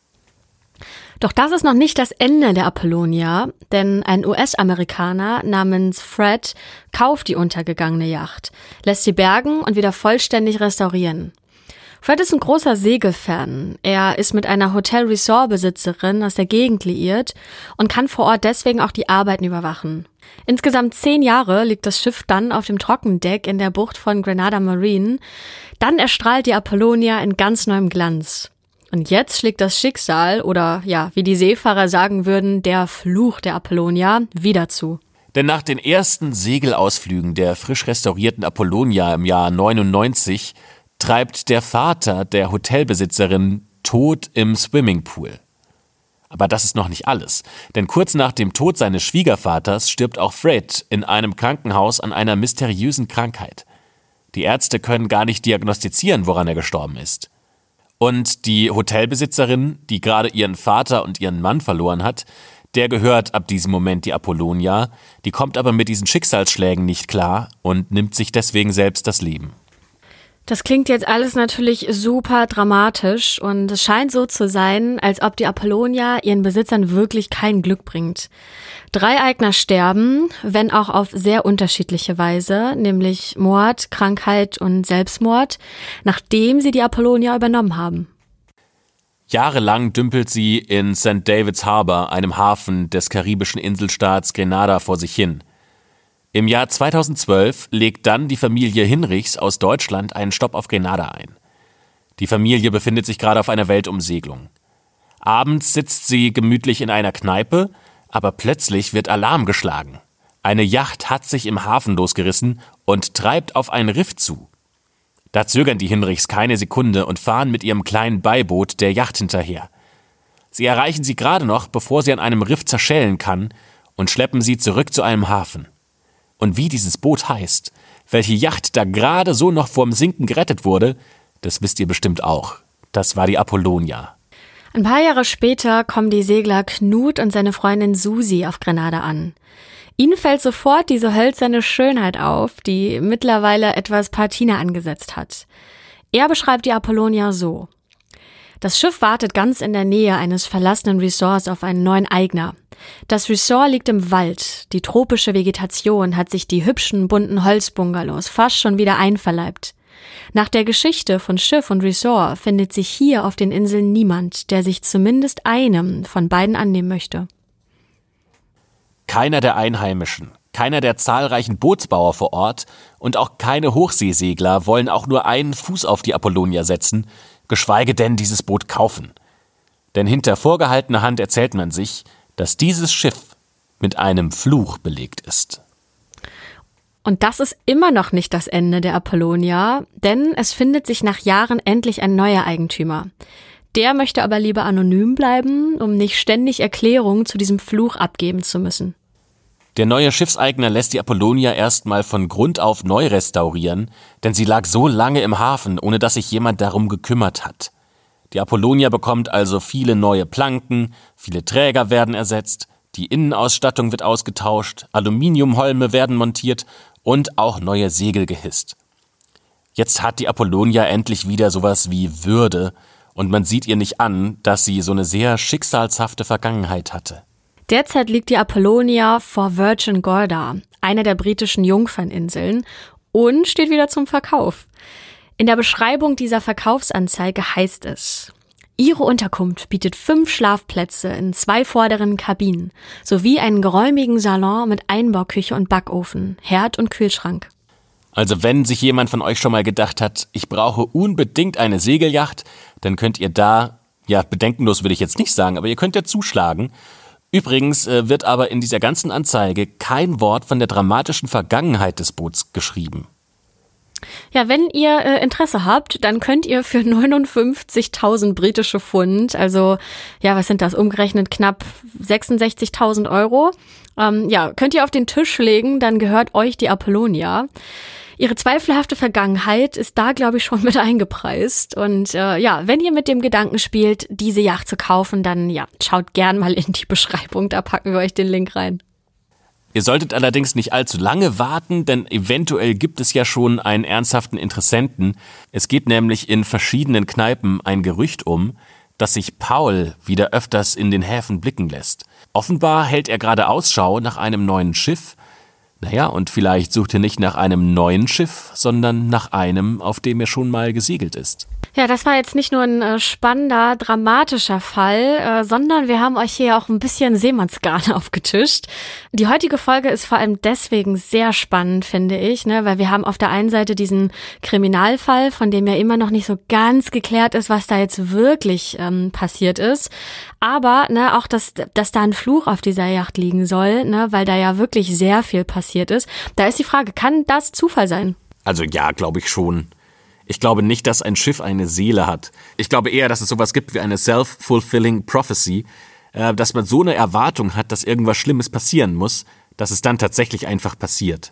Doch das ist noch nicht das Ende der Apollonia, denn ein U S-Amerikaner namens Fred kauft die untergegangene Yacht, lässt sie bergen und wieder vollständig restaurieren. Fred ist ein großer Segelfan. Er ist mit einer Hotel-Resort-Besitzerin aus der Gegend liiert und kann vor Ort deswegen auch die Arbeiten überwachen. Insgesamt zehn Jahre liegt das Schiff dann auf dem Trockendeck in der Bucht von Grenada Marine. Dann erstrahlt die Apollonia in ganz neuem Glanz. Und jetzt schlägt das Schicksal, oder ja, wie die Seefahrer sagen würden, der Fluch der Apollonia, wieder zu. Denn nach den ersten Segelausflügen der frisch restaurierten Apollonia im Jahr neunundneunzig treibt der Vater der Hotelbesitzerin tot im Swimmingpool. Aber das ist noch nicht alles, denn kurz nach dem Tod seines Schwiegervaters stirbt auch Fred in einem Krankenhaus an einer mysteriösen Krankheit. Die Ärzte können gar nicht diagnostizieren, woran er gestorben ist. Und die Hotelbesitzerin, die gerade ihren Vater und ihren Mann verloren hat, der gehört ab diesem Moment die Apollonia, die kommt aber mit diesen Schicksalsschlägen nicht klar und nimmt sich deswegen selbst das Leben. Das klingt jetzt alles natürlich super dramatisch und es scheint so zu sein, als ob die Apollonia ihren Besitzern wirklich kein Glück bringt. Drei Eigner sterben, wenn auch auf sehr unterschiedliche Weise, nämlich Mord, Krankheit und Selbstmord, nachdem sie die Apollonia übernommen haben. Jahrelang dümpelt sie in Sankt David's Harbor, einem Hafen des karibischen Inselstaats Grenada, vor sich hin. Im Jahr zweitausendzwölf legt dann die Familie Hinrichs aus Deutschland einen Stopp auf Grenada ein. Die Familie befindet sich gerade auf einer Weltumsegelung. Abends sitzt sie gemütlich in einer Kneipe, aber plötzlich wird Alarm geschlagen. Eine Yacht hat sich im Hafen losgerissen und treibt auf ein Riff zu. Da zögern die Hinrichs keine Sekunde und fahren mit ihrem kleinen Beiboot der Yacht hinterher. Sie erreichen sie gerade noch, bevor sie an einem Riff zerschellen kann, und schleppen sie zurück zu einem Hafen. Und wie dieses Boot heißt, welche Yacht da gerade so noch vorm Sinken gerettet wurde, das wisst ihr bestimmt auch. Das war die Apollonia. Ein paar Jahre später kommen die Segler Knut und seine Freundin Susi auf Grenada an. Ihnen fällt sofort diese hölzerne Schönheit auf, die mittlerweile etwas Patina angesetzt hat. Er beschreibt die Apollonia so: Das Schiff wartet ganz in der Nähe eines verlassenen Resorts auf einen neuen Eigner. Das Resort liegt im Wald. Die tropische Vegetation hat sich die hübschen, bunten Holzbungalows fast schon wieder einverleibt. Nach der Geschichte von Schiff und Resort findet sich hier auf den Inseln niemand, der sich zumindest einem von beiden annehmen möchte. Keiner der Einheimischen, keiner der zahlreichen Bootsbauer vor Ort und auch keine Hochseesegler wollen auch nur einen Fuß auf die Apollonia setzen, geschweige denn dieses Boot kaufen. Denn hinter vorgehaltener Hand erzählt man sich, dass dieses Schiff mit einem Fluch belegt ist. Und das ist immer noch nicht das Ende der Apollonia, denn es findet sich nach Jahren endlich ein neuer Eigentümer. Der möchte aber lieber anonym bleiben, um nicht ständig Erklärungen zu diesem Fluch abgeben zu müssen. Der neue Schiffseigner lässt die Apollonia erstmal von Grund auf neu restaurieren, denn sie lag so lange im Hafen, ohne dass sich jemand darum gekümmert hat. Die Apollonia bekommt also viele neue Planken, viele Träger werden ersetzt, die Innenausstattung wird ausgetauscht, Aluminiumholme werden montiert und auch neue Segel gehisst. Jetzt hat die Apollonia endlich wieder sowas wie Würde und man sieht ihr nicht an, dass sie so eine sehr schicksalshafte Vergangenheit hatte. Derzeit liegt die Apollonia vor Virgin Gorda, einer der britischen Jungferninseln, und steht wieder zum Verkauf. In der Beschreibung dieser Verkaufsanzeige heißt es: Ihre Unterkunft bietet fünf Schlafplätze in zwei vorderen Kabinen sowie einen geräumigen Salon mit Einbauküche und Backofen, Herd und Kühlschrank. Also wenn sich jemand von euch schon mal gedacht hat, ich brauche unbedingt eine Segelyacht, dann könnt ihr da, ja bedenkenlos würde ich jetzt nicht sagen, aber ihr könnt ja zuschlagen. Übrigens äh, wird aber in dieser ganzen Anzeige kein Wort von der dramatischen Vergangenheit des Boots geschrieben. Ja, wenn ihr äh, Interesse habt, dann könnt ihr für neunundfünfzigtausend britische Pfund, also ja, was sind das, umgerechnet knapp sechsundsechzigtausend Euro, ähm, ja, könnt ihr auf den Tisch legen, dann gehört euch die Apollonia. Ihre zweifelhafte Vergangenheit ist da, glaube ich, schon mit eingepreist. Und äh, ja, wenn ihr mit dem Gedanken spielt, diese Yacht zu kaufen, dann ja, schaut gern mal in die Beschreibung, da packen wir euch den Link rein. Ihr solltet allerdings nicht allzu lange warten, denn eventuell gibt es ja schon einen ernsthaften Interessenten. Es geht nämlich in verschiedenen Kneipen ein Gerücht um, dass sich Paul wieder öfters in den Häfen blicken lässt. Offenbar hält er gerade Ausschau nach einem neuen Schiff. Naja, und vielleicht sucht er nicht nach einem neuen Schiff, sondern nach einem, auf dem er schon mal gesegelt ist. Ja, das war jetzt nicht nur ein äh, spannender, dramatischer Fall, äh, sondern wir haben euch hier auch ein bisschen Seemannsgarn aufgetischt. Die heutige Folge ist vor allem deswegen sehr spannend, finde ich, ne, weil wir haben auf der einen Seite diesen Kriminalfall, von dem ja immer noch nicht so ganz geklärt ist, was da jetzt wirklich ähm, passiert ist. Aber ne, auch, dass, dass da ein Fluch auf dieser Yacht liegen soll, ne, weil da ja wirklich sehr viel passiert ist. Da ist die Frage, kann das Zufall sein? Also ja, glaube ich schon. Ich glaube nicht, dass ein Schiff eine Seele hat. Ich glaube eher, dass es sowas gibt wie eine self-fulfilling prophecy, äh, dass man so eine Erwartung hat, dass irgendwas Schlimmes passieren muss, dass es dann tatsächlich einfach passiert.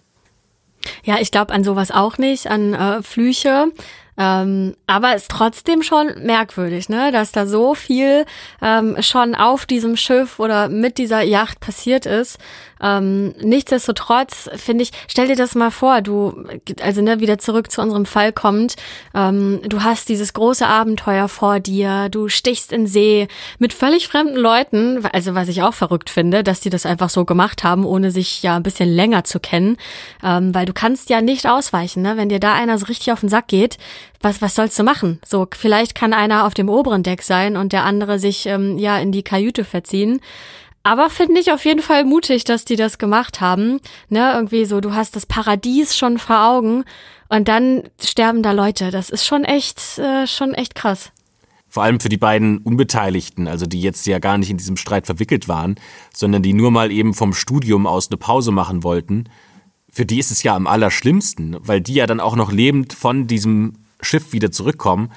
Ja, ich glaube an sowas auch nicht, an äh, Flüche. Ähm, aber ist trotzdem schon merkwürdig, ne, dass da so viel ähm, schon auf diesem Schiff oder mit dieser Yacht passiert ist. Ähm, nichtsdestotrotz finde ich, stell dir das mal vor, du, also ne, wieder zurück zu unserem Fall kommt, ähm, du hast dieses große Abenteuer vor dir, du stichst in See mit völlig fremden Leuten, also was ich auch verrückt finde, dass die das einfach so gemacht haben, ohne sich ja ein bisschen länger zu kennen, ähm, weil du kannst ja nicht ausweichen, ne, wenn dir da einer so richtig auf den Sack geht, was was sollst du machen? So, vielleicht kann einer auf dem oberen Deck sein und der andere sich ähm, ja in die Kajüte verziehen. Aber finde ich auf jeden Fall mutig, dass die das gemacht haben. Ne, irgendwie so, du hast das Paradies schon vor Augen und dann sterben da Leute. Das ist schon echt, äh, schon echt krass. Vor allem für die beiden Unbeteiligten, also die jetzt ja gar nicht in diesem Streit verwickelt waren, sondern die nur mal eben vom Studium aus eine Pause machen wollten. Für die ist es ja am allerschlimmsten, weil die ja dann auch noch lebend von diesem Schiff wieder zurückkommen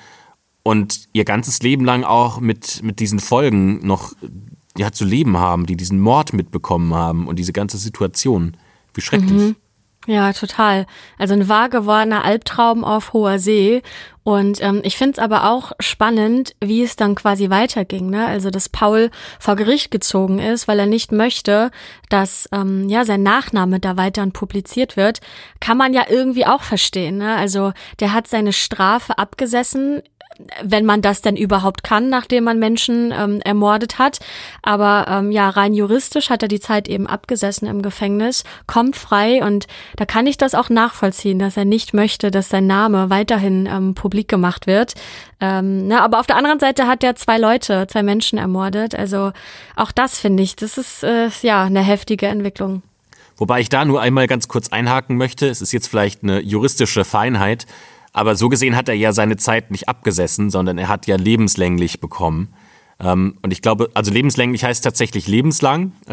und ihr ganzes Leben lang auch mit, mit diesen Folgen noch ja, zu leben haben, die diesen Mord mitbekommen haben und diese ganze Situation. Wie schrecklich. Mhm. Ja, total. Also ein wahr gewordener Albtraum auf hoher See. Und ähm, ich finde es aber auch spannend, wie es dann quasi weiterging. Ne? Also dass Paul vor Gericht gezogen ist, weil er nicht möchte, dass ähm, ja sein Nachname da weiterhin publiziert wird, kann man ja irgendwie auch verstehen. Ne? Also der hat seine Strafe abgesessen, wenn man das denn überhaupt kann, nachdem man Menschen ähm, ermordet hat. Aber ähm, ja, rein juristisch hat er die Zeit eben abgesessen im Gefängnis, kommt frei und da kann ich das auch nachvollziehen, dass er nicht möchte, dass sein Name weiterhin ähm, publik gemacht wird. Ähm, na, aber auf der anderen Seite hat er zwei Leute, zwei Menschen ermordet. Also auch das finde ich, das ist äh, ja eine heftige Entwicklung. Wobei ich da nur einmal ganz kurz einhaken möchte. Es ist jetzt vielleicht eine juristische Feinheit, aber so gesehen hat er ja seine Zeit nicht abgesessen, sondern er hat ja lebenslänglich bekommen. Und ich glaube, also lebenslänglich heißt tatsächlich lebenslang. Also du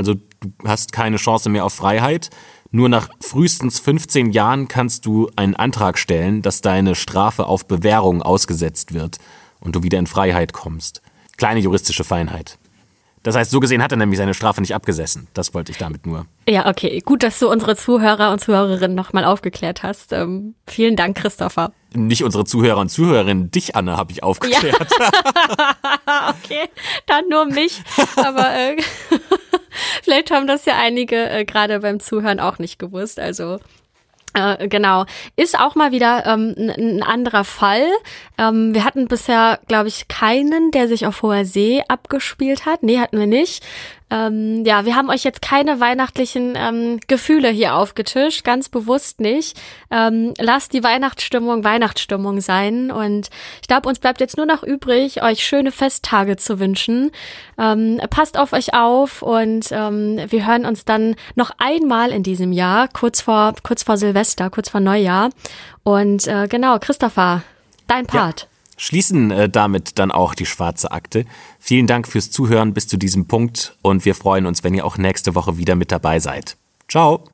du hast keine Chance mehr auf Freiheit. Nur nach frühestens fünfzehn Jahren kannst du einen Antrag stellen, dass deine Strafe auf Bewährung ausgesetzt wird und du wieder in Freiheit kommst. Kleine juristische Feinheit. Das heißt, so gesehen hat er nämlich seine Strafe nicht abgesessen. Das wollte ich damit nur. Ja, okay. Gut, dass du unsere Zuhörer und Zuhörerinnen nochmal aufgeklärt hast. Ähm, vielen Dank, Christopher. Nicht unsere Zuhörer und Zuhörerinnen, dich, Anne, habe ich aufgeklärt. Ja. Okay, dann nur mich. Aber äh, vielleicht haben das ja einige äh, gerade beim Zuhören auch nicht gewusst. Also Äh, genau. Ist auch mal wieder ähm, ein, ein anderer Fall. Ähm, wir hatten bisher, glaube ich, keinen, der sich auf hoher See abgespielt hat. Nee, hatten wir nicht. Ähm, ja, wir haben euch jetzt keine weihnachtlichen ähm, Gefühle hier aufgetischt, ganz bewusst nicht. Ähm, lasst die Weihnachtsstimmung Weihnachtsstimmung sein und ich glaube, uns bleibt jetzt nur noch übrig, euch schöne Festtage zu wünschen. Ähm, passt auf euch auf und ähm, wir hören uns dann noch einmal in diesem Jahr, kurz vor kurz vor Silvester, kurz vor Neujahr. Und äh, genau, Christopher, dein Part. Ja. Schließen äh, damit dann auch die schwarze Akte. Vielen Dank fürs Zuhören bis zu diesem Punkt und wir freuen uns, wenn ihr auch nächste Woche wieder mit dabei seid. Ciao!